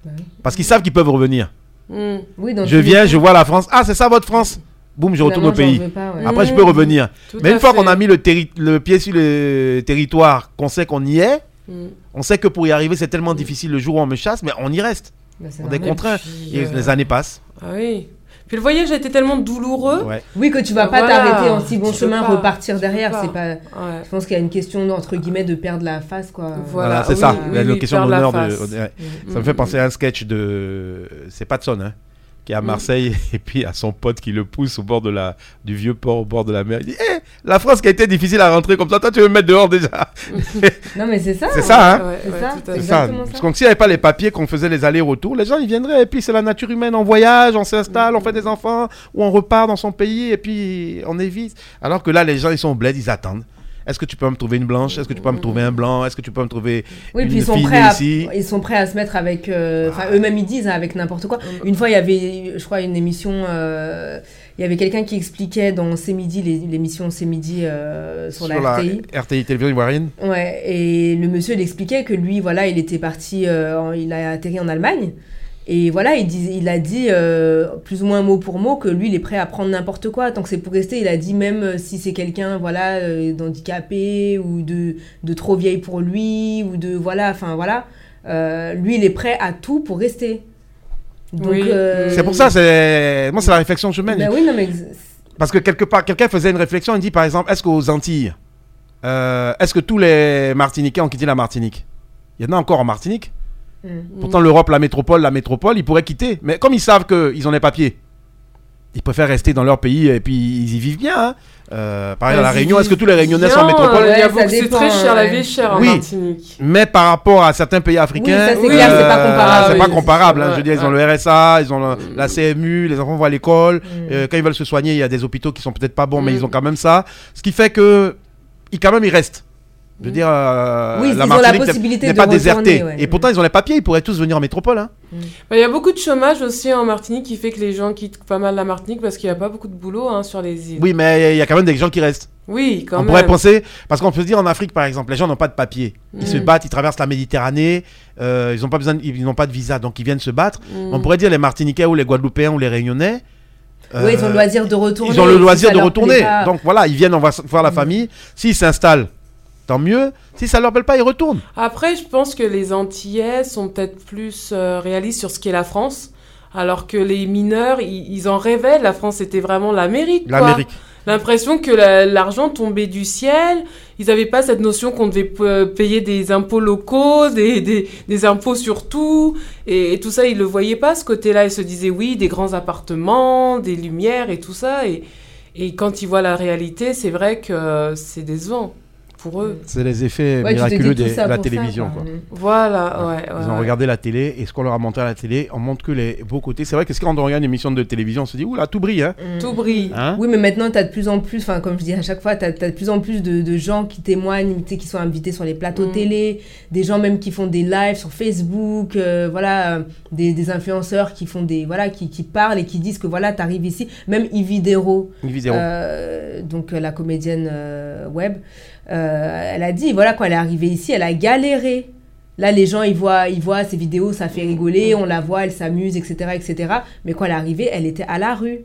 Parce qu'ils savent qu'ils peuvent revenir. Mm. Oui, dans Je tous les viens, cas. je vois la France. Ah, c'est ça votre France. Boum, je retourne au Finalement, j'en pays. veux pas, ouais. Après, je Mm. peux revenir. Tout Mais à une fois fait. qu'on a mis le, terri- le pied sur le territoire, qu'on sait qu'on y est, Mm. on sait que pour y arriver, c'est tellement difficile le jour où on me chasse, mais on y reste. Bah, c'est On vrai. est contraint. puis, Et euh, les années passent. Ah oui. Puis le voyage a été tellement douloureux. Ouais. Oui, que tu vas pas Voilà. t'arrêter en si bon Tu peux chemin, pas. repartir Tu peux derrière. pas. C'est pas. Ouais. Je pense qu'il y a une question entre guillemets de perdre la face, quoi. Voilà. Voilà, c'est oui, ça. oui, La oui, question perdre la d'honneur de. face. ouais. Mm. Ça me fait penser à un sketch de. C'est Patson, hein, qui est à Marseille, et puis à son pote qui le pousse au bord de la... du vieux port, au bord de la mer. Il dit Eh, la France qui a été difficile à rentrer comme ça, toi tu veux me mettre dehors déjà. Non, mais c'est ça. C'est ça, hein. Ouais, C'est ouais, ça, tout à c'est fait. C'est ça. exactement Parce ça. que s'il n'y avait pas les papiers, qu'on faisait les allers-retours, les gens ils viendraient, et puis c'est la nature humaine, on voyage, on s'installe, on fait des enfants, ou on repart dans son pays, et puis on évite. Alors que là, les gens ils sont au bled, ils attendent. Est-ce que tu peux me trouver une blanche? Est-ce que tu peux me trouver un blanc? Est-ce que tu peux me trouver Oui, une puis ils sont, fille prêts née à, ici? ils sont prêts à se mettre avec. euh, Enfin, eux-mêmes ils disent hein, avec n'importe quoi. Une fois, il y avait, je crois, une émission. euh, Il y avait quelqu'un qui expliquait dans C'est Midi, les- l'émission C'est Midi euh, sur, la R T I. R T I Télévision Ivoirienne. Ouais, et le monsieur il expliquait que lui, voilà, il était parti, euh, en- il a atterri en Allemagne. Et voilà, il, dis- il a dit euh, plus ou moins mot pour mot que lui, il est prêt à prendre n'importe quoi. Tant que c'est pour rester, il a dit même euh, si c'est quelqu'un voilà, euh, d'handicapé ou de, de trop vieille pour lui, ou de. Voilà, enfin voilà. Euh, lui, il est prêt à tout pour rester. Donc, Oui. euh, C'est pour ça, c'est moi c'est la réflexion que je mène. Ben oui, non, mais. Parce que quelque part, quelqu'un faisait une réflexion, il dit par exemple, est-ce qu'aux Antilles, euh, est-ce que tous les Martiniquais ont quitté la Martinique? Il y en a encore en Martinique. Mm. Pourtant, l'Europe, la métropole, la métropole, ils pourraient quitter. Mais comme ils savent qu'ils ont les papiers, ils préfèrent rester dans leur pays et puis ils y vivent bien. Hein. Euh, pareil à la Ils Réunion, est-ce que tous les Réunionnais sont en Bien, métropole? euh, il y a Ouais, ça beaucoup- C'est dépend, très cher, la ouais. vie est chère en Oui. Martinique. Mais par rapport à certains pays africains, Oui, ça, c'est clair, c'est pas comparable. c'est Oui, pas c'est comparable. ça, hein. ouais, Je veux dire, ils ont ouais. le R S A, ils ont le- la C M U, les enfants vont à l'école. Mm. Euh, quand ils veulent se soigner, il y a des hôpitaux qui sont peut-être pas bons, mais Mm. ils ont quand même ça. Ce qui fait que, ils, quand même, ils restent. Je veux dire, euh, Oui, ils la ont la Martinique n'est- possibilité n'est de pas retourner, désertée. ouais. Et pourtant, ils ont les papiers, ils pourraient tous venir en métropole. Hein. Bah, il y a beaucoup de chômage aussi en Martinique qui fait que les gens quittent pas mal la Martinique parce qu'il n'y a pas beaucoup de boulot hein, sur les îles. Oui, mais il y a quand même des gens qui restent. Oui, quand On même. pourrait penser, parce qu'on peut se dire en Afrique par exemple, les gens n'ont pas de papier. Ils Mm. se battent, ils traversent la Méditerranée, euh, ils n'ont pas besoin, de- ils n'ont pas de visa, donc ils viennent se battre. Mm. On pourrait dire les Martiniquais ou les Guadeloupéens ou les Réunionnais. Oui, ils ont euh, le loisir de retourner. Ils ont le si loisir ça de leur retourner. plaît pas. Donc voilà, ils viennent, on va s- voir la Mm. famille. S'ils s'installent, tant mieux. Si ça leur plaît pas, ils retournent. Après, je pense que les Antillais sont peut-être plus euh, réalistes sur ce qu'est la France, alors que les mineurs, ils, ils en rêvaient. La France était vraiment l'Amérique. quoi. L'Amérique. L'impression que la- l'argent tombait du ciel. Ils n'avaient pas cette notion qu'on devait p- payer des impôts locaux, des, des, des impôts sur tout. Et, et tout ça, ils le voyaient pas, ce côté-là. Ils se disaient, oui, des grands appartements, des lumières et tout ça. Et, et quand ils voient la réalité, c'est vrai que euh, c'est décevant pour eux. C'est les effets Ouais, tu te miraculeux dis tout de ça la pour ça, télévision. quoi. quoi. Mm. Voilà, ouais. ouais, Ils ont ouais. regardé la télé et ce qu'on leur a montré à la télé, on montre que les beaux côtés. C'est vrai que quand on regarde une émission de télévision, on se dit, oula, tout brille. Hein. Mm. Tout brille. Hein. Oui, mais maintenant, tu as de plus en plus, enfin, comme je dis à chaque fois, tu as, de plus en plus de, de gens qui témoignent, tu sais, qui sont invités sur les plateaux Mm. télé, des gens même qui font des lives sur Facebook, euh, voilà, euh, des, des influenceurs qui font des, voilà, qui, qui parlent et qui disent que voilà, tu arrives ici, même Yves Dero, Une vidéo. euh, donc euh, la comédienne euh, web, euh, elle a dit, voilà, quand elle est arrivée ici, elle a galéré. Là, les gens, ils voient, ils voient ces vidéos, ça fait rigoler, on la voit, elle s'amuse, et cetera, et cetera. Mais quand elle est arrivée, elle était à la rue.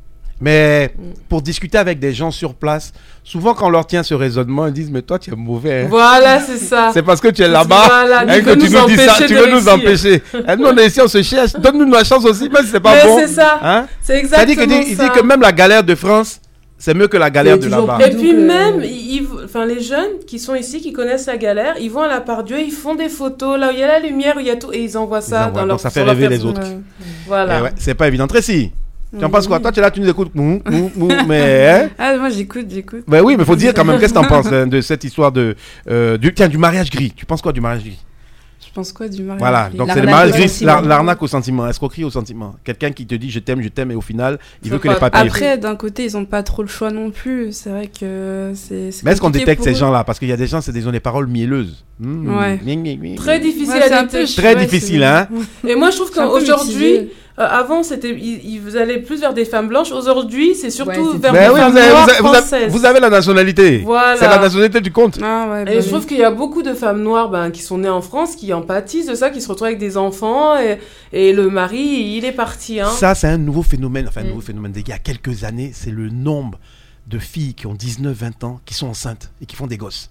Mais pour discuter avec des gens sur place, souvent quand on leur tient ce raisonnement, ils disent mais toi tu es mauvais. hein. Voilà, c'est ça. C'est parce que tu es là-bas Voilà, hein, tu que veux tu nous nous dis ça, empêcher tu de veux nous réussir. empêcher. Hein, nous on est ici, on se cherche, donne-nous la chance aussi, même si c'est pas Mais bon. c'est ça. Hein? C'est C'est-à-dire exactement qu'il dit, il ça. dit que même la galère de France, c'est mieux que la galère C'est de toujours là-bas. plus- Et puis Donc, euh, même, ils, ils- enfin, les jeunes qui sont ici, qui connaissent la galère, ils vont à la Part-Dieu, ils font des photos, là où il y a la lumière, où il y a tout, et ils envoient ça envoient, dans donc leur ça fait sur leur rêver les Facebook. autres. Ouais. Voilà. Eh ouais, c'est pas évident. Tracy, tu en Oui. penses quoi? Toi tu es là, tu nous écoutes. Mou, mou, mou, mais hein? Ah, moi j'écoute, j'écoute. Ben oui, mais faut dire quand même, qu'est-ce que t'en penses hein, de cette histoire de, euh, du, tiens, du mariage gris? Tu penses quoi du mariage gris? Je pense quoi du mariage Voilà, gris donc c'est le L'arnaque mariage au gris, sentiment. l'ar- l'arnaque au sentiment, escroquerie au sentiment. Quelqu'un qui te dit je t'aime, je t'aime, et au final, il Faut veut que pas- les papiers. Après, d'un côté, ils ont pas trop le choix non plus. C'est vrai que c'est. c'est Mais est-ce qu'on compliqué détecte pour ces eux. gens-là? Parce qu'il y a des gens, c'est des, ils ont des paroles mielleuses. Mmh. Ouais. Gning, gning, gning. Très difficile Ouais, c'est à un peu détecter. Très ouais, difficile, c'est- hein. Et moi, je trouve c'est un peu qu'aujourd'hui, mitigé. Euh, avant, c'était, ils, ils allaient plus vers des femmes blanches. Aujourd'hui, c'est surtout Ouais, c'est vers Ben des oui, femmes vous avez, noires vous, avez, vous, avez, françaises. vous avez la nationalité. Voilà. C'est la nationalité du compte. Ah ouais, bah Et oui. je trouve qu'il y a beaucoup de femmes noires ben, qui sont nées en France, qui en pâtissent de ça, qui se retrouvent avec des enfants, et, et le mari, il est parti. Hein. Ça, c'est un nouveau phénomène. Enfin, un Mm. nouveau phénomène. Il y a quelques années, c'est le nombre de filles qui ont dix-neuf vingt ans, qui sont enceintes et qui font des gosses.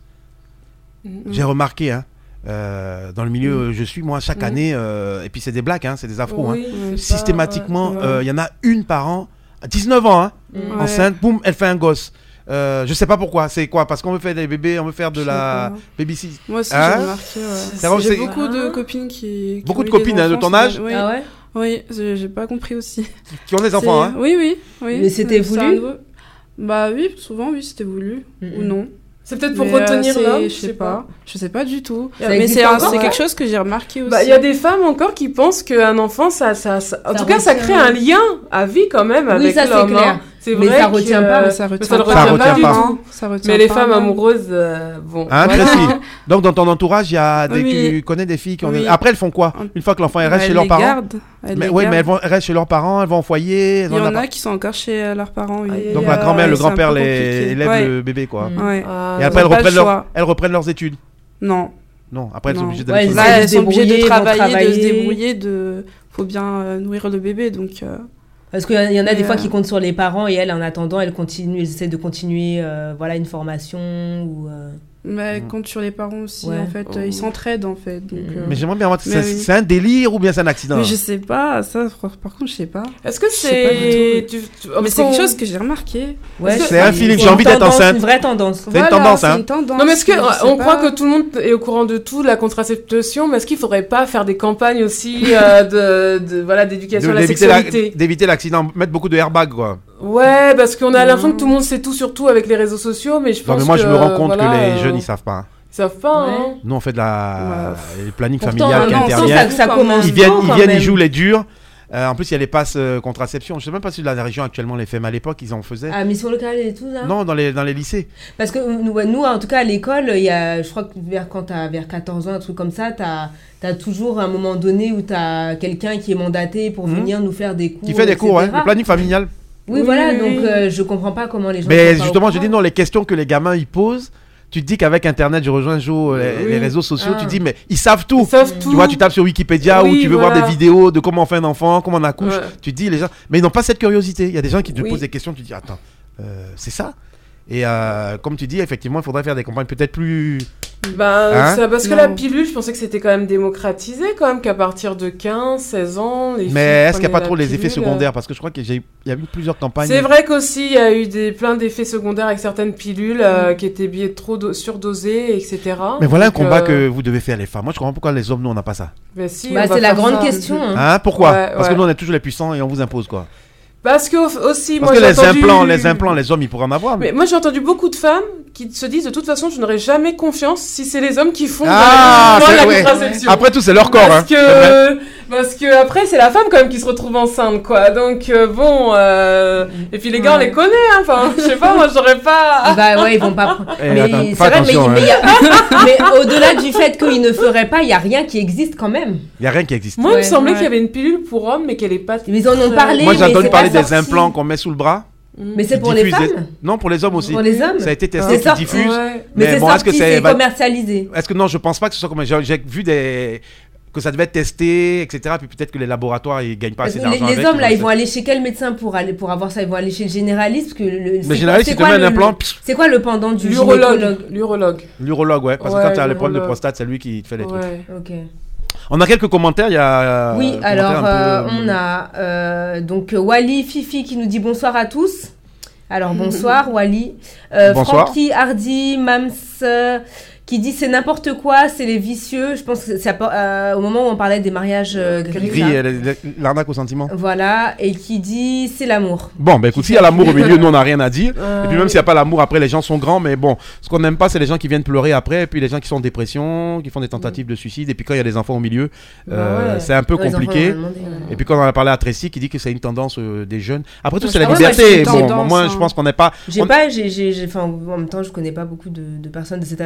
Mm. J'ai remarqué, hein, euh, dans le milieu où je suis, moi, chaque Mm. année, euh, et puis c'est des blacks, hein, c'est des afros. Oui, hein. c'est Systématiquement, pas- il ouais. y en a une par an, à dix-neuf ans, hein, Mm. enceinte, boum, elle fait un gosse. Euh, je sais pas pourquoi, c'est quoi? Parce qu'on veut faire des bébés, on veut faire de Je sais la pas. babysit. Moi aussi, Hein j'ai remarqué, ouais. C'est vrai, J'ai c'est- beaucoup de Ah. copines qui... qui Beaucoup ont de eu des copines, hein, de enfants, ton âge c'est- Oui, Ah ouais oui j'ai j'ai pas compris aussi. qui ont des enfants, C'est- hein. Oui, oui, oui. Mais c'était C'est un voulu nouveau- Bah oui, souvent, oui, c'était voulu. Mhm. Ou non. C'est peut-être pour Mais, euh, retenir c'est- l'homme, Je sais pas. Je sais pas du tout. Ça Mais existe c'est un- encore, c'est ouais. quelque chose que j'ai remarqué aussi. Bah, il y a des femmes encore qui pensent qu'un enfant, ça, ça, ça- en Ça tout cas, ça retient- crée un lien à vie quand même Oui, avec ça, c'est l'homme. clair. hein. C'est Mais vrai ça que, retient pas, euh, mais ça mais retient ça le pas. retient Ça pas retient du pas. tout. Ça retient Mais les pas, femmes non. amoureuses, euh, bon. Hein, voilà. Tracy. Donc dans ton entourage, il y a des, Oui. tu connais des filles qui ont. Oui. Après, elles font quoi? Une fois que l'enfant est Bah, reste chez elles leurs les parents. gardent. Elles Mais les oui, mais elles gardent. vont elles restent chez leurs parents, elles vont au foyer. elles Il y vont en là- a qui sont encore chez euh, leurs parents, oui. Aïe, aïe, Donc aïe. la grand-mère, Ouais, le c'est un peu grand-père les compliqué. élève Ouais. le bébé quoi. Mm. Ouais. Ah, Et Elles après elles ont pas reprennent, le leur... choix. elles reprennent leurs études. Non. Non, après elles sont Non. obligées Ouais, d'aller. ils chez Là, eux. essaient de elles sont obligées de débrouiller, ils vont travailler, de se travailler. débrouiller, de... faut bien euh, nourrir le bébé, donc... euh, Parce qu'il y en a- il y en a des Mais, fois euh, qui comptent sur les parents et elles, en attendant, elles continuent, elles essaient de continuer euh, voilà, une formation ou... euh, Mais Mm. compte sur les parents aussi, Ouais. en fait. Oh. Euh, Ils s'entraident, en fait. Donc, Mm. euh, Mais j'aimerais bien voir, Mais c'est oui. c'est un délire ou bien c'est un accident? Mais je sais pas, ça, par par contre, je sais pas. Est-ce que Je sais pas c'est. du tu- tu- Mais parce c'est quelque qu'on- chose que j'ai remarqué. Ouais, C'est je- un c'est feeling, une j'ai envie d'être tendance, enceinte. une vraie tendance. C'est une tendance, c'est hein. une tendance. Non, mais est-ce que je sais on pas. croit que tout le monde est au courant de tout, la contraception, mais est-ce qu'il faudrait pas faire des campagnes aussi euh, de, de voilà d'éducation De- à la d'éviter la- sexualité? D'éviter l'accident, mettre beaucoup de airbags quoi. Ouais, parce qu'on a Non. l'impression que tout le monde sait tout sur tout avec les réseaux sociaux, mais je Non pense mais moi que, je me rends compte voilà, que les euh, jeunes ils savent pas. hein. Ils savent pas, Ouais. hein. Nous on fait de la Ouais. le planning Pourtant, familial qui non, ça, intervient. ça, ça Quand commence même. Ils viennent, tôt, ils quand viennent, même. ils jouent les durs. Euh, en plus, il y a les passes euh, contraception. Je sais même pas si la région actuellement les fait, mais à l'époque, ils en faisaient. Ah, mission locale et tout, ça Non, dans les, dans les lycées. Parce que nous, ouais, nous, en tout cas, à l'école, il y a, je crois que vers, quand tu as vers quatorze ans, un truc comme ça, tu as toujours un moment donné où tu as quelqu'un qui est mandaté pour Mhm. venir nous faire des cours. Qui fait des cours, et cetera. hein, le planning familial. Oui, Oui, voilà, oui, donc oui. euh, je comprends pas comment les gens. Mais sont pas au justement, je courant. dis non, les questions que les gamins ils posent, tu te dis qu'avec Internet, je rejoins Jo, les, Oui. les réseaux sociaux, Ah. tu te dis, mais ils savent tout. Ils savent tout. Tu vois, tu tapes sur Wikipédia Oui, ou tu veux voir voilà. des vidéos de comment on fait un enfant, comment on accouche. Ouais. Tu te dis, les gens. Mais ils n'ont pas cette curiosité. Il y a des gens qui te Oui. posent des questions, tu te dis, attends, euh, c'est ça? Et euh, comme tu dis, effectivement, il faudrait faire des campagnes peut-être plus. Ben, Hein ça, parce que Non. la pilule, je pensais que c'était quand même démocratisé, quand même, qu'à partir de quinze, seize ans, les filles Mais est-ce qu'il n'y a prenaient pas la trop les effets pilule, secondaires? Parce que je crois qu'il y a eu- il y a eu plusieurs campagnes. C'est vrai qu'aussi, il y a eu des, plein d'effets secondaires avec certaines pilules euh, qui étaient bien trop do- surdosées, et cetera. Mais voilà un Donc, combat euh, que vous devez faire, les femmes. Moi, je comprends pourquoi les hommes, nous, on n'a pas ça. ben si, Bah, on va c'est la faire grande ça. question. hein. Hein? Pourquoi? Ouais, Parce que ouais. nous, on est toujours les puissants et on vous impose quoi. Parce que au- aussi, Parce moi, que j'ai les entendu... implants, les implants, les hommes, ils pourraient en avoir. Mais moi, j'ai entendu beaucoup de femmes qui se disent, de toute façon, je n'aurai jamais confiance si c'est les hommes qui font Ah, moi, c'est- la ouais. contraception. Après tout, c'est leur corps. Parce Hein. C'est vrai. que, parce que après, c'est la femme quand même qui se retrouve enceinte, quoi. Donc, euh, bon, euh... et puis les gars, on Ouais. les connaît, hein. Enfin, je sais pas, moi, j'aurais pas... Bah ouais, ils vont pas. prendre- Eh, mais attends, c'est fais vrai, mais, attention, mais, hein. il y a- mais au-delà du fait qu'ils ne feraient pas, il y a rien qui existe quand même. Il n'y a rien qui existe. Moi, il me Ouais, semblait ouais. qu'il y avait une pilule pour hommes, mais qu'elle est pas... Mais ils en ont très- parlé. Moi, j'ai mais entendu c'est parler pas des sorti. implants qu'on met sous le bras. Mais c'est qui pour les diffusent- femmes. Non, pour les hommes aussi. Pour les hommes. Ça a été testé, C'est qui sorti. diffuse. Ouais. Mais, Mais c'est bon, est-ce que sorti, c'est c'est va- commercialisé. Est-ce que non, je pense pas que ce soit comme j'ai j'ai vu des que ça devait être testé, et cetera. Puis peut-être que les laboratoires ils gagnent pas Parce assez que les, d'argent. les avec, hommes là, vont ils vont le aller chez quel médecin pour aller pour avoir ça? Ils vont aller chez le généraliste parce que le, faire. c'est Mais généralement, c'est si tu quoi mets un le- implant, le- pff, C'est quoi le pendant du L'urologue. gynécologue? L'urologue. l'urologue, ouais. Parce que Ouais, quand tu as les problèmes de l'urologue. prostate, c'est lui qui te fait les trucs. Ouais. Ok. On a quelques commentaires. Il y a. euh, Oui, commentaires alors un peu, euh, on a euh, donc euh, Wally Fifi qui nous dit bonsoir à tous. Alors bonsoir Wally. Euh, Bonsoir. Francky Hardy Mams euh, qui dit c'est n'importe quoi, c'est les vicieux. Je pense que c'est à- euh, au moment où on parlait des mariages euh, gris. Gris, là. euh, les- les- l'arnaque au sentiment. Voilà, et qui dit c'est l'amour. Bon, ben écoute, s'il y a l'amour au milieu, nous on n'a rien à dire. Et puis même Euh, s'il n'y a pas l'amour, après les gens sont grands, mais bon, ce qu'on n'aime pas, c'est les gens qui viennent pleurer après, et puis les gens qui sont en dépression, qui font des tentatives de suicide, et puis quand il y a des enfants au milieu, euh, Bah ouais. c'est un peu Ouais, les enfants, compliqué. on a demandé, ouais. Et puis quand on a parlé à Tracy, qui dit que c'est une tendance euh, des jeunes. Après tout, Ouais, c'est la ah ouais, liberté. ouais, c'est une bon, tendance, moi, hein. je pense qu'on n'est pas. J'ai on- pas, j'ai, j'ai, j'ai- enfin, en même temps, je connais pas beaucoup de, de personnes de cet âge-là, mais j'ai pas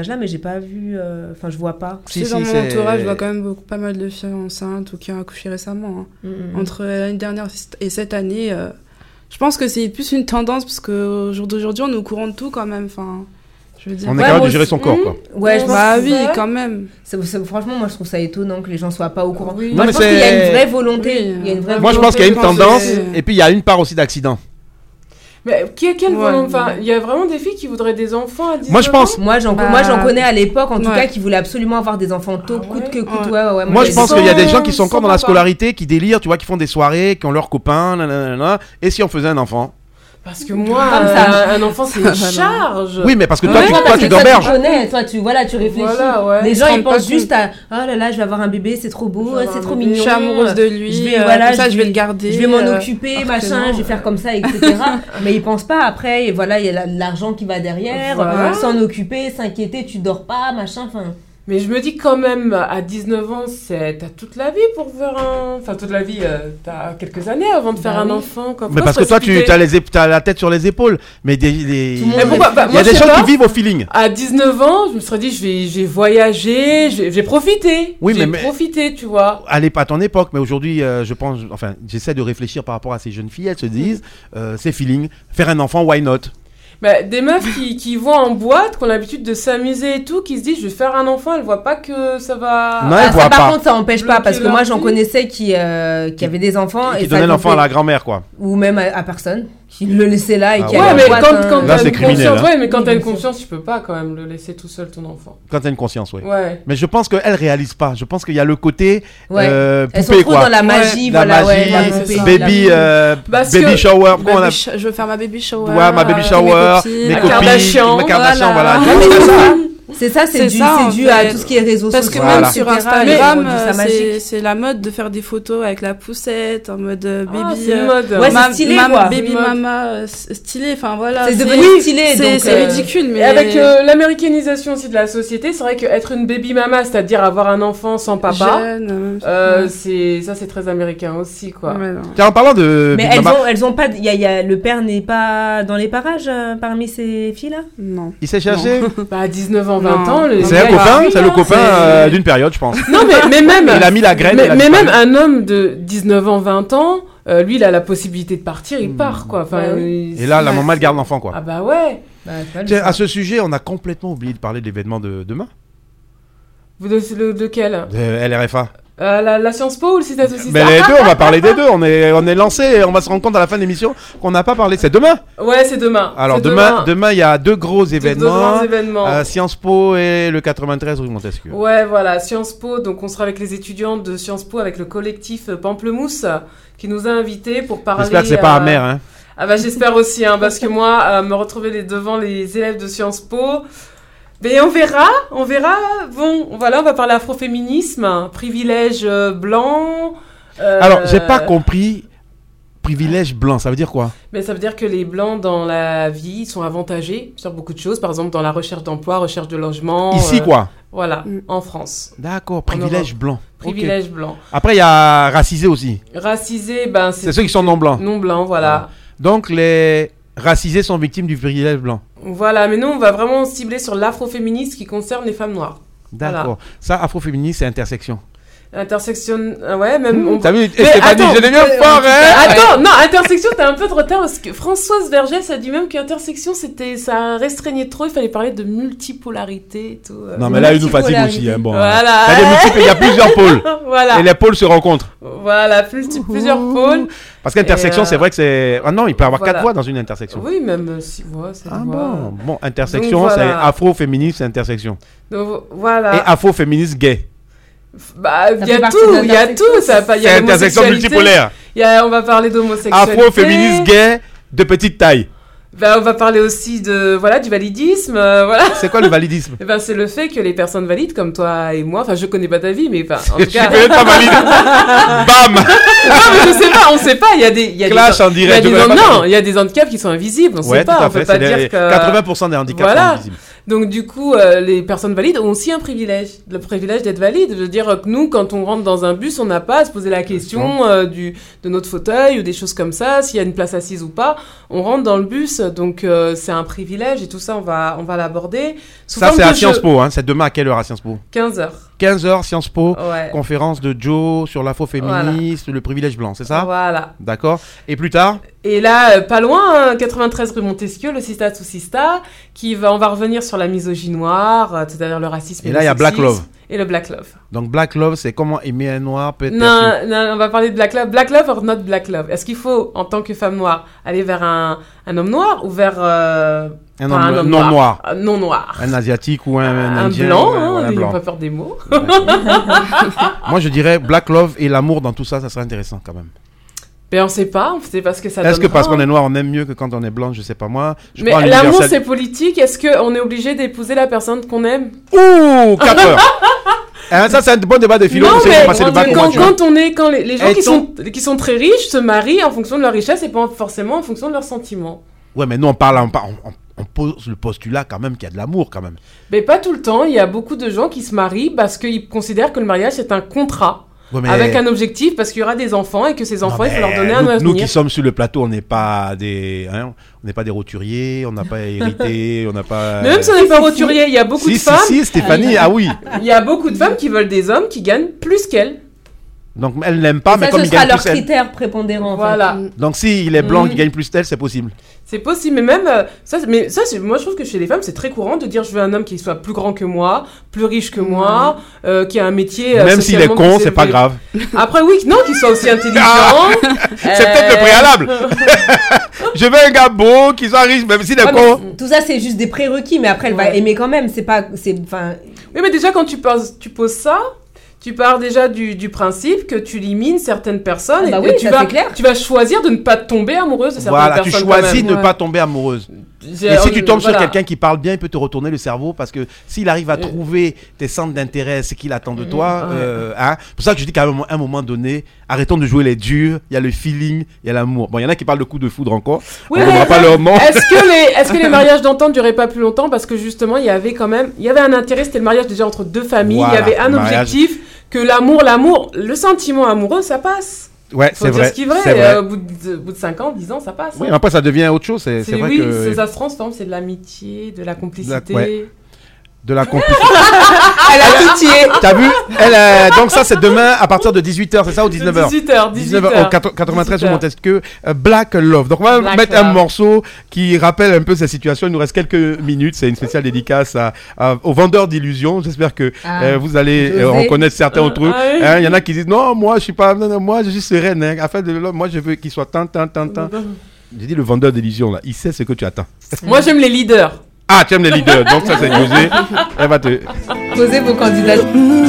pas vu. euh, Enfin, je vois pas. Si, Si, si, dans mon c'est- entourage, je vois quand même beaucoup, pas mal de filles enceintes ou qui ont accouché récemment. hein. Mm-mm. Entre l'année dernière et cette année, euh, je pense que c'est plus une tendance parce qu'au jour d'aujourd'hui, on est au courant de tout quand même. Enfin, je veux dire. On est Ouais, capable moi de gérer aussi. son corps, quoi. Ouais, je pense Bah que oui, c'est- quand même. c'est- c'est- franchement, moi, je trouve ça étonnant que les gens soient pas au courant. Oui. Moi, Non, je mais pense qu'il y a c'est- une vraie volonté. Oui. Il y a une vraie Moi, je pense qu'il y a une je pense que tendance, c'est- et puis il y a une part aussi d'accident. Mais qui, quel Ouais. volon- enfin, il y a vraiment des filles qui voudraient des enfants à dix-neuf Moi, je pense- ans. Moi, j'en Bah, moi, j'en connais à l'époque, en tout ouais. cas, qui voulaient absolument avoir des enfants tôt, Ah coûte ouais que coûte. Ouais. Ouais, ouais, ouais, Moi, je j'ai- pense qu'il y a des gens qui sont sans encore dans la papa. scolarité, qui délirent, tu vois, qui font des soirées, qui ont leurs copains, nanana, et si on faisait un enfant? Parce que moi, Comme ça. euh, un enfant, c'est une Voilà. charge. Oui, mais parce que toi, Ouais, tu, Non, toi, parce tu que toi, t'emberges. tu connais, toi, tu, voilà, tu réfléchis. Voilà, ouais. Les Ils gens, se ils rendent pas pensent compte. juste à oh là là, je vais avoir un bébé, c'est trop Je beau, vais avoir c'est un trop bébé. mignon. Je suis amoureuse de lui. Je vais, euh, voilà, comme ça, je vais vais- le garder. Je vais m'en euh, occuper, alors que machin, non. je vais faire comme ça, et cetera. Mais ils pensent pas après, et voilà, il y a la- l'argent qui va derrière, Voilà. s'en occuper, s'inquiéter, tu dors pas, machin, enfin. Mais je me dis quand même, à dix-neuf ans, c'est... t'as toute la vie pour faire un... Enfin, toute la vie, euh, t'as quelques années avant de faire Bah un oui. enfant. Quoi. Mais Pourquoi parce se que toi, tu précipiter as, les ép- t'as la tête sur les épaules. Mais des, des- Tout le monde Mais pourquoi Bah, il y moi, a je des sais gens pas. qui vivent au feeling. À dix-neuf ans, je me serais dit, je vais, je vais voyager, je vais, je vais profiter. Oui, je vais mais- mais- profiter, tu vois. À l'ép- à ton époque, mais aujourd'hui, euh, je pense, enfin, j'essaie de réfléchir par rapport à ces jeunes filles. Elles se disent, euh, c'est feeling, faire un enfant, why not? Bah, des meufs qui, qui vont en boîte, qui ont l'habitude de s'amuser et tout, qui se disent, je vais faire un enfant, elles voient pas que ça va... Non, Ah, elles ça, voient par pas. contre, ça empêche pas, Bloquer parce que leur moi, j'en vie. connaissais qui, euh, qui avaient des enfants, Qui et donnait ça l'enfant à comptait- la grand-mère, quoi. ou même à, à personne, qui le laissait là et Ah qui ouais. Ouais, allait mais en boîte, quand, hein. quand Là, t'as c'est une criminel, conscience, hein. ouais, mais quand Oui, t'as une bien sûr. conscience, tu peux pas quand même le laisser tout seul, ton enfant. Quand t'as une conscience, oui. Ouais. Mais je pense qu'elles réalisent pas. Je pense qu'il y a le côté Ouais. euh, Elles sont poupée, trop quoi. dans la magie, La voilà, magie, ouais, la ouais, poupée, c'est ça. baby, la- euh, Parce baby que- shower. comment on a- Baby sh- Je veux faire ma baby shower. Ouais, ma baby avec shower, mes mes copines. La copines, Kardashian, ma Kardashian, voilà. voilà. Ouais, mais c'est ça. C'est ça, c'est C'est dû, ça, c'est en dû fait. à tout ce qui est réseaux Parce que sociaux. Voilà. même sur et cetera, Instagram, ils ont rendu euh, ça magique. c'est c'est la mode de faire des photos avec la poussette en mode euh, baby. Ah, c'est une euh, mode. Ouais, ma- c'est stylé, ma- quoi. Baby Mode. mama euh, s- stylé, enfin voilà. C'est c'est- devenu stylé, c'est- donc, C'est euh, ridicule, mais. Et avec euh, l'américanisation aussi de la société, c'est vrai qu'être une baby mama, c'est-à-dire avoir un enfant sans papa, jeune, euh, ouais. c'est ça c'est très américain aussi, quoi. Ouais, non. Tiens, en parlant de Mais Big elles Mama, ont, elles ont pas. Il y a, il y a- le père n'est pas dans les parages euh, parmi ces filles-là. Non. il s'est cherché. Bah, à dix-neuf ans, vingt Non. ans, le C'est gars, un il copain, fuit, c'est le hein. copain C'est- euh, d'une période, je pense. Non, mais, mais même. Il a mis la graine. Mais, il a mais disparu. même un homme de dix-neuf ans, vingt ans, euh, lui, il a la possibilité de partir, il part, quoi. Enfin, Bah il- Et là, la ouais, maman, elle c'est- garde l'enfant, quoi. Ah bah ouais. Bah, pas le Tiens, choix. à ce sujet, on a complètement oublié de parler de l'événement de demain, Vous de, le- lequel de L R F A. euh, la, la Sciences Po ou le Cité Associé Mais les deux, on va parler des deux. On est, on est lancé et on va se rendre compte à la fin de l'émission qu'on n'a pas parlé. C'est demain. Ouais, c'est demain. Alors C'est demain, demain, il y a deux gros Deux événements. grands événements. Euh, Sciences Po et le quatre-vingt-treize rue Montesquieu. Ouais, voilà, Sciences Po. Donc, on sera avec les étudiants de Sciences Po, avec le collectif Pamplemousse, qui nous a invités pour parler. J'espère que c'est pas euh, amer, hein. Ah bah, j'espère aussi, hein, parce que moi, euh, me retrouver les, devant les élèves de Sciences Po, mais on verra, on verra. Bon, voilà, on va parler afroféminisme, hein, privilège euh, blanc. euh, Alors, j'ai pas compris. Privilège blanc, ça veut dire quoi? Mais ça veut dire que les blancs dans la vie sont avantagés sur beaucoup de choses, par exemple dans la recherche d'emploi, recherche de logement. Ici, euh, quoi? Voilà, Mm. en France. D'accord, privilège Europe. blanc. Ok. Privilège blanc. Après, il y a racisé aussi. Racisé, ben C'est ceux qui sont non blancs. non blancs, voilà. Donc, les racisés sont victimes du privilège blanc. Voilà, mais nous, on va vraiment cibler sur l'afroféminisme qui concerne les femmes noires. D'accord. Ça, afroféminisme, c'est intersection. Intersection, ah ouais, même. On... T'as vu? Et Mais Stéphanie, attends, je l'ai bien mais- fort, hein? Attends, non, intersection, t'as un peu de retard parce que Françoise Vergès a dit même qu'intersection, c'était, ça restreignait trop, il fallait parler de multipolarité et tout. euh. Non, mais là, il nous fatigue aussi, hein. Bon, Voilà. il y a des multiples- il y a plusieurs pôles. Voilà. Et les pôles se rencontrent. Voilà, plus- plusieurs pôles. Parce qu'intersection, Et, euh, c'est vrai que c'est. Ah non, il peut y avoir voilà. quatre voix dans une intersection. Oui, même euh, six voix, sept Ah voix. bon? Bon, intersection, Donc, c'est voilà. afro-féministe, c'est intersection. Donc voilà. Et afro-féministe gay. Bah, il y fait a partie tout, de il y a l'intersection, tout, ça va pas, il y C'est a intersection l'homosexualité, multipolaire. il y a, on va parler d'homosexualité. Afro-féministe gay de petite taille. Bah, on va parler aussi de, voilà, du validisme, euh, voilà. C'est quoi le validisme? Eh ben, c'est le fait que les personnes valides comme toi et moi, enfin, je connais pas ta vie, mais enfin, en Je tout suis cas. peut-être pas valide. Bam! Non, mais je sais pas, on sait pas, il y a des, il y a Clash des, en il y a direct. des, je connais pas non, ça. il y a des handicaps qui sont invisibles, on Ouais, sait tout pas, à on peut fait. pas C'est dire des- que. quatre-vingts pour cent des handicaps Voilà. sont invisibles. Donc, du coup, euh, les personnes valides ont aussi un privilège, le privilège d'être valide. Je veux dire que nous, quand on rentre dans un bus, on n'a pas à se poser la question euh, du, de notre fauteuil ou des choses comme ça, s'il y a une place assise ou pas. On rentre dans le bus plus, donc euh, c'est un privilège et tout ça, on va, on va l'aborder. Sous Ça, forme c'est de à jeu. Sciences Po, hein. C'est demain à quelle heure à Sciences Po? quinze heures. quinze heures, Sciences Po, Ouais. conférence de Joe sur l'info-féministe, le privilège blanc, c'est ça? Voilà. D'accord. Et plus tard? Et là, euh, pas loin, hein, quatre-vingt-treize rue Montesquieu, le Sista to Sista, qui va, on va revenir sur la misogynie noire, euh, c'est-à-dire le racisme et, Et là, le il y a Black sexisme. Love. Et le Black Love. Donc, Black Love, c'est comment aimer un noir peut être Non, perçu. non, on va parler de Black Love. Black Love or not Black Love. Est-ce qu'il faut, en tant que femme noire, aller vers un, un homme noir ou vers euh, Un pas homme non noir. Un non noir. Un asiatique ou un, un Un indien. blanc, ouais, hein, ouais, un n'ayons blanc. pas peur des mots. Moi, je dirais Black Love et l'amour dans tout ça, ça serait intéressant quand même. Mais on sait pas, on sait pas ce que ça Est-ce que donnera. parce qu'on est noir, on aime mieux que quand on est blanc? Je sais pas moi. Je Mais prends l'amour, l'universel- c'est politique. Est-ce qu'on est obligé d'épouser la personne qu'on aime? Ouh, quatre heures. Hein, ça, c'est un bon débat de philo. Non, Vous savez, mais on va passer le bac quand, au mois de juin. quand on est, quand les, les gens Et qui ton- sont, qui sont très riches se marient en fonction de leur richesse et pas forcément en fonction de leurs sentiments. Ouais, mais nous, on parle, on, parle- on, on pose le postulat quand même qu'il y a de l'amour quand même. Mais pas tout le temps. Il y a beaucoup de gens qui se marient parce qu'ils considèrent que le mariage est un contrat. Ouais, mais- Avec un objectif, parce qu'il y aura des enfants et que ces enfants, Non, il faut leur mais donner un nous, avenir. nous qui sommes sur le plateau, on n'est pas des, hein, on n'est pas des roturiers, on n'a pas hérité, on n'a pas. Mais même si on n'est pas roturier, il y a beaucoup si, de si, femmes. Si, Stéphanie, ah oui. Il y a beaucoup de femmes qui veulent des hommes qui gagnent plus qu'elles. Donc elle n'aime pas, Et mais ça, comme ce il sera gagne leur plus elle. critère prépondérant. en fait. Voilà. Donc s'il est blanc Mm. qui gagne plus d'elle, c'est possible. C'est possible, mais même euh, ça, c'est- mais ça, c'est- moi je trouve que chez les femmes c'est très courant de dire je veux un homme qui soit plus grand que moi, plus riche que moi, euh, qui a un métier. euh, Même s'il est socialement con, plus c'est pas élevé. grave. Après oui, non, qu'il soit aussi intelligent. C'est peut-être le préalable. Je veux un gars beau, qui soit riche, même s'il est Ouais, con. mais tout ça, c'est juste des prérequis, mais après, elle va Ouais. aimer quand même. C'est pas. c'est- Enfin, Oui, mais déjà quand tu poses, tu poses ça. Tu pars déjà du, du principe que tu limines certaines personnes Ah bah et oui, que tu ça, vas, c'est clair. tu vas choisir de ne pas tomber amoureuse de certaines Voilà, tu personnes. quand choisis même. de ne Ouais. pas tomber amoureuse. J'ai- Et si tu tombes voilà. sur quelqu'un qui parle bien, il peut te retourner le cerveau parce que s'il arrive à trouver tes centres d'intérêt, ce qu'il attend de toi, ouais. euh, hein, c'est pour ça que je dis qu'à un moment, un moment donné, arrêtons de jouer les durs, il y a le feeling, il y a l'amour. Bon, il y en a qui parlent de coups de foudre encore, Oui, on ne mais donnera pas leur nom. Est-ce que les, est-ce que les mariages d'antan ne duraient pas plus longtemps parce que justement il y avait quand même, il y avait un intérêt, c'était le mariage déjà entre deux familles, Voilà, il y avait un le mariage. objectif que l'amour, l'amour, le sentiment amoureux, ça passe. Ouais, Faut c'est dire vrai. ce qui est vrai. c'est vrai. euh, au bout de, au bout de cinq ans, dix ans, ça passe. Oui, hein. après ça devient autre chose, c'est c'est C'est vrai oui, que c'est- ça se transforme, c'est de l'amitié, de la complicité. ouais. de la complicité. elle a tout tué. T'as vu elle, euh, donc ça c'est demain à partir de dix-huit heures, c'est ça ou dix-neuf heures? dix-huit heures, dix-neuf dix-huit heures, heures. au quatre- quatre-vingt-treize dix-huit ou heures. Montesquieu, euh, Black Love. Donc on va Black mettre Love. un morceau qui rappelle un peu cette situation. Il nous reste quelques minutes. C'est une spéciale dédicace à, à- aux vendeurs d'illusions. J'espère que Ah, euh, vous allez euh, José. reconnaître certains d'entre eux. Ah oui. Hein, il y en a qui disent non, moi je suis pas, non, non, moi je suis sereine. Hein. Afin de, moi je veux qu'il soit tant, tant, tant, tant. J'ai dit le vendeur d'illusions là. Il sait ce que tu attends. Moi j'aime les leaders. Ah, tu aimes les leaders. Donc ça c'est José. Elle va te. Posez vos candidatures.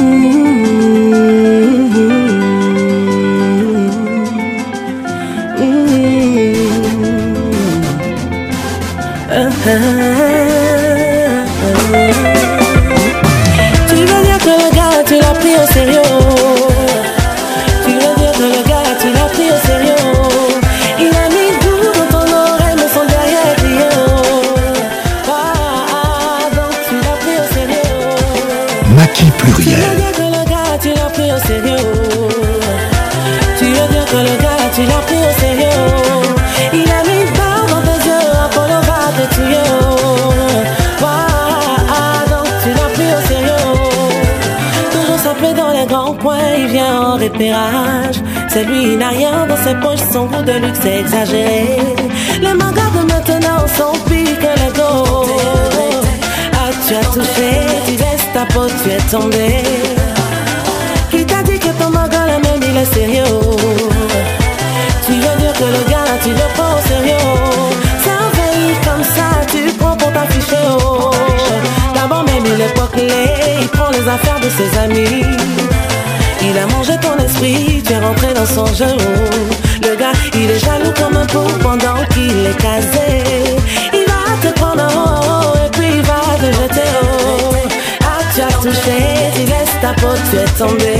Tu veux dire que le gars, tu l'as pris au sérieux. Tu veux dire que le gars, tu l'as pris au sérieux. Il a mis tout dans ton oreille, mais son derrière crié. Ah, donc tu l'as pris au sérieux. Maquis Tu pluriel. veux dire que le gars, tu l'as pris au sérieux. Tu veux dire que le gars, tu l'as pris au sérieux. Il a mis peur dans tes yeux, Apollo va te tuer. Ah, donc tu l'as pris au sérieux. Toujours s'appeler dans les grands coins, il vient en repérage. C'est lui, il n'a rien dans ses poches, son goût de luxe est exagéré. Les mangas de maintenant sont pires que les go. Ah, tu as touché, tu laisses ta peau, tu es tombé. Qui t'a dit que ton manga, la même, il est sérieux? Tu veux dire que le gars, tu le prends au sérieux? C'est un pays comme ça, tu prends pour t'afficher. Oh. D'abord même, il est pas clé, il prend les affaires de ses amis. Il a mangé ton esprit, tu es rentré dans son jeu. Le gars, il est jaloux comme un pou pendant qu'il est casé. Il va te prendre en haut et puis il va te jeter haut. Ah, tu as touché, tu laisses ta peau, tu es tombé.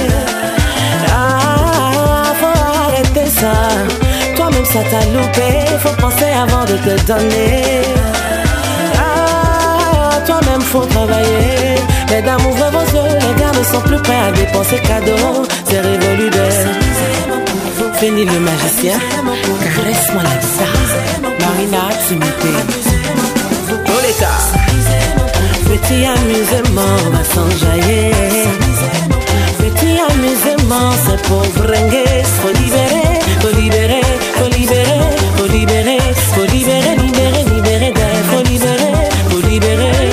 Ah, faut arrêter ça. Toi-même ça t'a loupé, faut penser avant de te donner. Ah, toi-même faut travailler. Mesdames, ouvrez vos yeux, les gars ne sont plus prêts à dépenser cadeaux. C'est révolu de Fini le magicien, caresse-moi la bizarre. Marina Timité. Dans les cas, petit amusement va s'enjailler. Petit amusement, c'est pour bringuer. Faut libérer, faut libérer, faut libérer, faut libérer, faut libérer, libérer, libérer d'air. Faut libérer, faut libérer.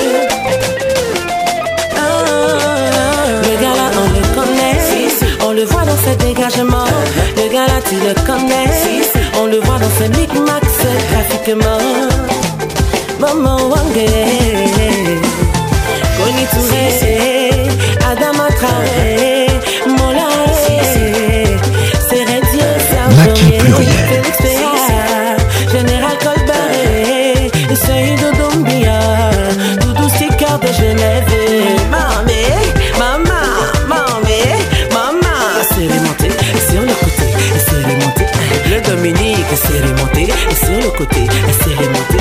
Ah, le gars là, on le connaît. On le voit dans ses dégagements. Le gars là, tu le connais. On le voit dans ses micmacs, graphiquement. Maman Wangé, Koni Touré, Adama Traoré, Molaé, Sérédier, Serge Félix Péa, Général Colbaré, Seydou Doumbia, Doudou Sicard de Genève. Mamé, maman, mamé, maman. C'est remonté, sur le côté, c'est remonté. Le Dominique, c'est remonté, sur le côté, c'est remonté.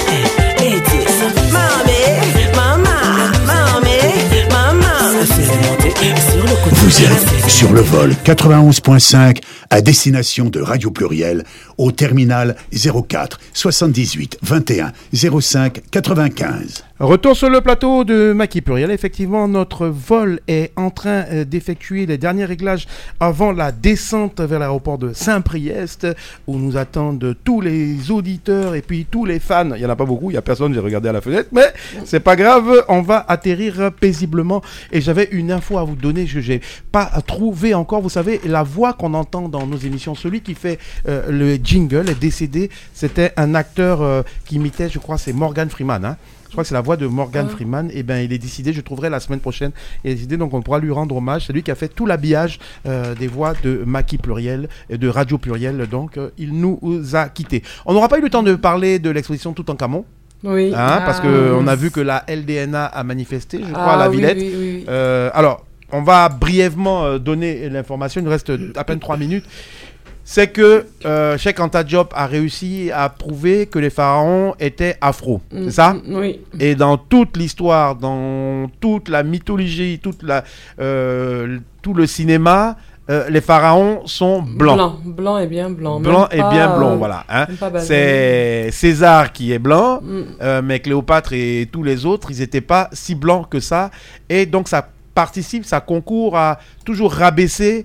Vous êtes sur le vol quatre-vingt-onze point cinq à destination de Radio Pluriel au terminal zéro quatre soixante-dix-huit vingt et un zéro cinq quatre-vingt-quinze. Retour sur le plateau de Maki Pluriel. Effectivement, notre vol est en train d'effectuer les derniers réglages avant la descente vers l'aéroport de Saint-Priest, où nous attendent tous les auditeurs et puis tous les fans. Il n'y en a pas beaucoup, il n'y a personne, j'ai regardé à la fenêtre, mais c'est pas grave, on va atterrir paisiblement. Et j'avais une info à vous donner que j'ai pas trouvé encore. Vous savez, la voix qu'on entend dans nos émissions, celui qui fait euh, le jingle est décédé. C'était un acteur euh, qui imitait, je crois, c'est Morgan Freeman, hein. Je crois que c'est la voix de Morgan ah. Freeman. Et ben, il est décidé, je trouverai la semaine prochaine. Il est décidé, donc on pourra lui rendre hommage. C'est lui qui a fait tout l'habillage euh, des voix de Maki Pluriel et de Radio Pluriel. Donc, euh, il nous a quittés. On n'aura pas eu le temps de parler de l'exposition Toutankhamon. Oui. Hein, ah, parce qu'on a vu que la L D N A a manifesté, je crois, ah, à la oui, Villette. Oui, oui, oui. Euh, alors, on va brièvement euh, donner l'information. Il nous reste à peine trois minutes. C'est que euh, Cheikh Anta Diop a réussi à prouver que les pharaons étaient afro, mmh, c'est ça? Oui. Et dans toute l'histoire, dans toute la mythologie, toute la, euh, tout le cinéma, euh, les pharaons sont blancs. Blanc, blanc et bien blanc. Blanc même et pas, bien blanc, euh, voilà. Hein. Pas c'est César qui est blanc, mmh. euh, mais Cléopâtre et tous les autres, ils n'étaient pas si blancs que ça. Et donc ça participe, ça concourt à toujours rabaisser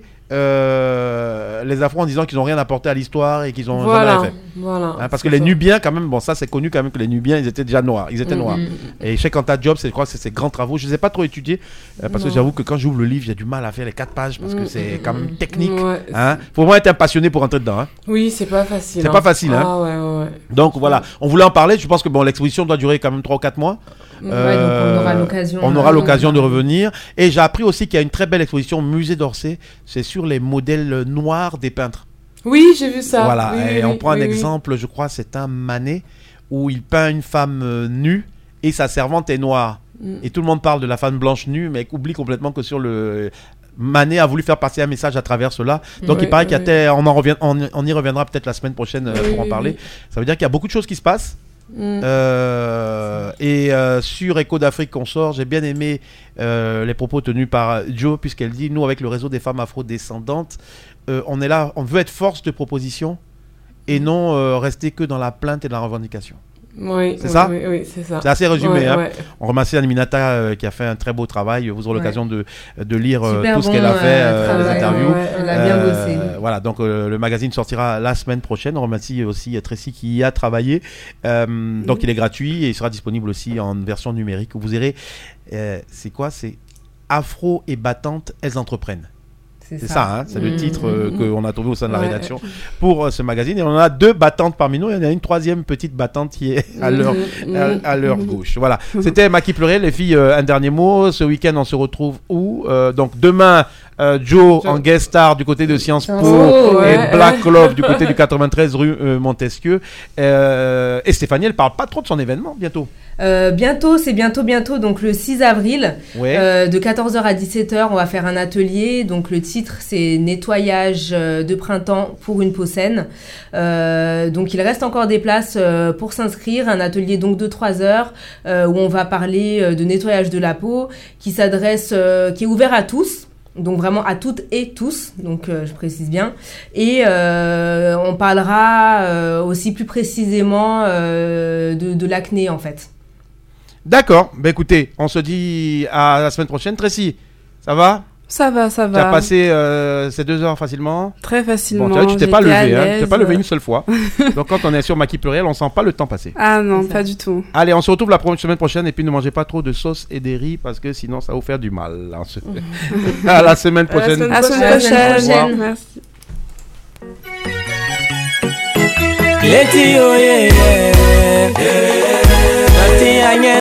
Euh, les Afro en disant qu'ils n'ont rien apporté à l'histoire et qu'ils ont voilà, jamais rien fait. Voilà, hein, parce que les ça. Nubiens, quand même, bon, ça c'est connu quand même que les Nubiens, ils étaient déjà noirs. Ils étaient mmh, noirs. Mmh. Et Cheikh Anta Diop, c'est, je crois que c'est ses grands travaux. Je ne les ai pas trop étudiés euh, parce non. que j'avoue que quand j'ouvre le livre, j'ai du mal à faire les quatre pages parce que mmh, c'est quand même technique. Il ouais, hein. faut vraiment être un passionné pour entrer dedans. Hein. Oui, c'est pas facile. C'est hein. pas facile. Ah, hein. ouais, ouais, ouais. Donc voilà, on voulait en parler. Je pense que bon, l'exposition doit durer quand même trois ou quatre mois. Ouais, euh, donc on aura l'occasion. On aura l'occasion de revenir. Et j'ai appris aussi qu'il y a une très belle exposition au musée d'Orsay. C'est sur les modèles noirs des peintres. Oui, j'ai vu ça. Voilà. Oui, et oui, on prend oui, un oui. exemple, je crois, c'est un Manet où il peint une femme euh, nue et sa servante est noire. Mm. Et tout le monde parle de la femme blanche nue, mais oublie complètement que sur le Manet a voulu faire passer un message à travers cela. Donc oui, il paraît oui. qu'il y a tel... on en revient, on, on y reviendra peut-être la semaine prochaine euh, oui, pour en oui, parler. Oui. Ça veut dire qu'il y a beaucoup de choses qui se passent. Mmh. Euh, et euh, sur Écho d'Afrique qu'on sort, j'ai bien aimé euh, les propos tenus par Joe, puisqu'elle dit nous avec le réseau des femmes afro-descendantes euh, on est là, on veut être force de proposition et non euh, rester que dans la plainte et dans la revendication. Oui, c'est oui, ça oui, oui, c'est ça. C'est assez résumé. Ouais, hein. ouais. On remercie Aminata euh, qui a fait un très beau travail. Vous aurez l'occasion ouais. de, de lire euh, tout bon, ce qu'elle a fait, euh, les interviews. Ouais, elle a bien bossé. Euh, voilà, donc euh, le magazine sortira la semaine prochaine. On remercie aussi Tracy qui y a travaillé. Euh, mmh. Donc il est gratuit et il sera disponible aussi en version numérique. Vous verrez, euh, c'est quoi? C'est Afro et battantes, elles entreprennent. C'est, c'est ça, ça hein, c'est mmh. le titre euh, qu'on a trouvé au sein de la ouais. rédaction pour euh, ce magazine. Et on a deux battantes parmi nous. Il y en a une troisième petite battante qui est à leur, mmh. à, à leur gauche. Voilà. C'était Maki Pluriel. Les filles, euh, un dernier mot. Ce week-end, on se retrouve où euh, Donc demain, euh, Joe en guest star du côté de Sciences Po oh, ouais. et Black Love du côté du quatre-vingt-treize rue euh, Montesquieu. Euh, et Stéphanie, elle parle pas trop de son événement bientôt. Euh, bientôt, c'est bientôt, bientôt, donc le six avril, ouais. euh, de quatorze heures à dix-sept heures, on va faire un atelier. Donc le titre, c'est nettoyage de printemps pour une peau saine. Euh, donc il reste encore des places euh, pour s'inscrire. Un atelier donc de trois heures euh, où on va parler euh, de nettoyage de la peau, qui s'adresse, euh, qui est ouvert à tous. Donc vraiment à toutes et tous, donc euh, je précise bien. Et euh, on parlera euh, aussi plus précisément euh, de, de l'acné en fait. D'accord, bah écoutez, on se dit à la semaine prochaine. Tracy, ça va? Ça va, ça va. Tu as passé euh, ces deux heures facilement? Très facilement. Bon, tu vois, tu t'es pas j'étais à levé, hein, tu l'aise. t'es pas levé une seule fois. Donc quand on est sur Maquis Pluriel, on sent pas le temps passer. Ah non, C'est ça. pas du tout. Allez, on se retrouve la pro- semaine prochaine et puis ne mangez pas trop de sauce et des riz parce que sinon ça va vous faire du mal. hein, ce- à la semaine prochaine. semaine À la semaine À la semaine prochaine. prochaine. Merci. Letty, oh yeah, yeah. Letty,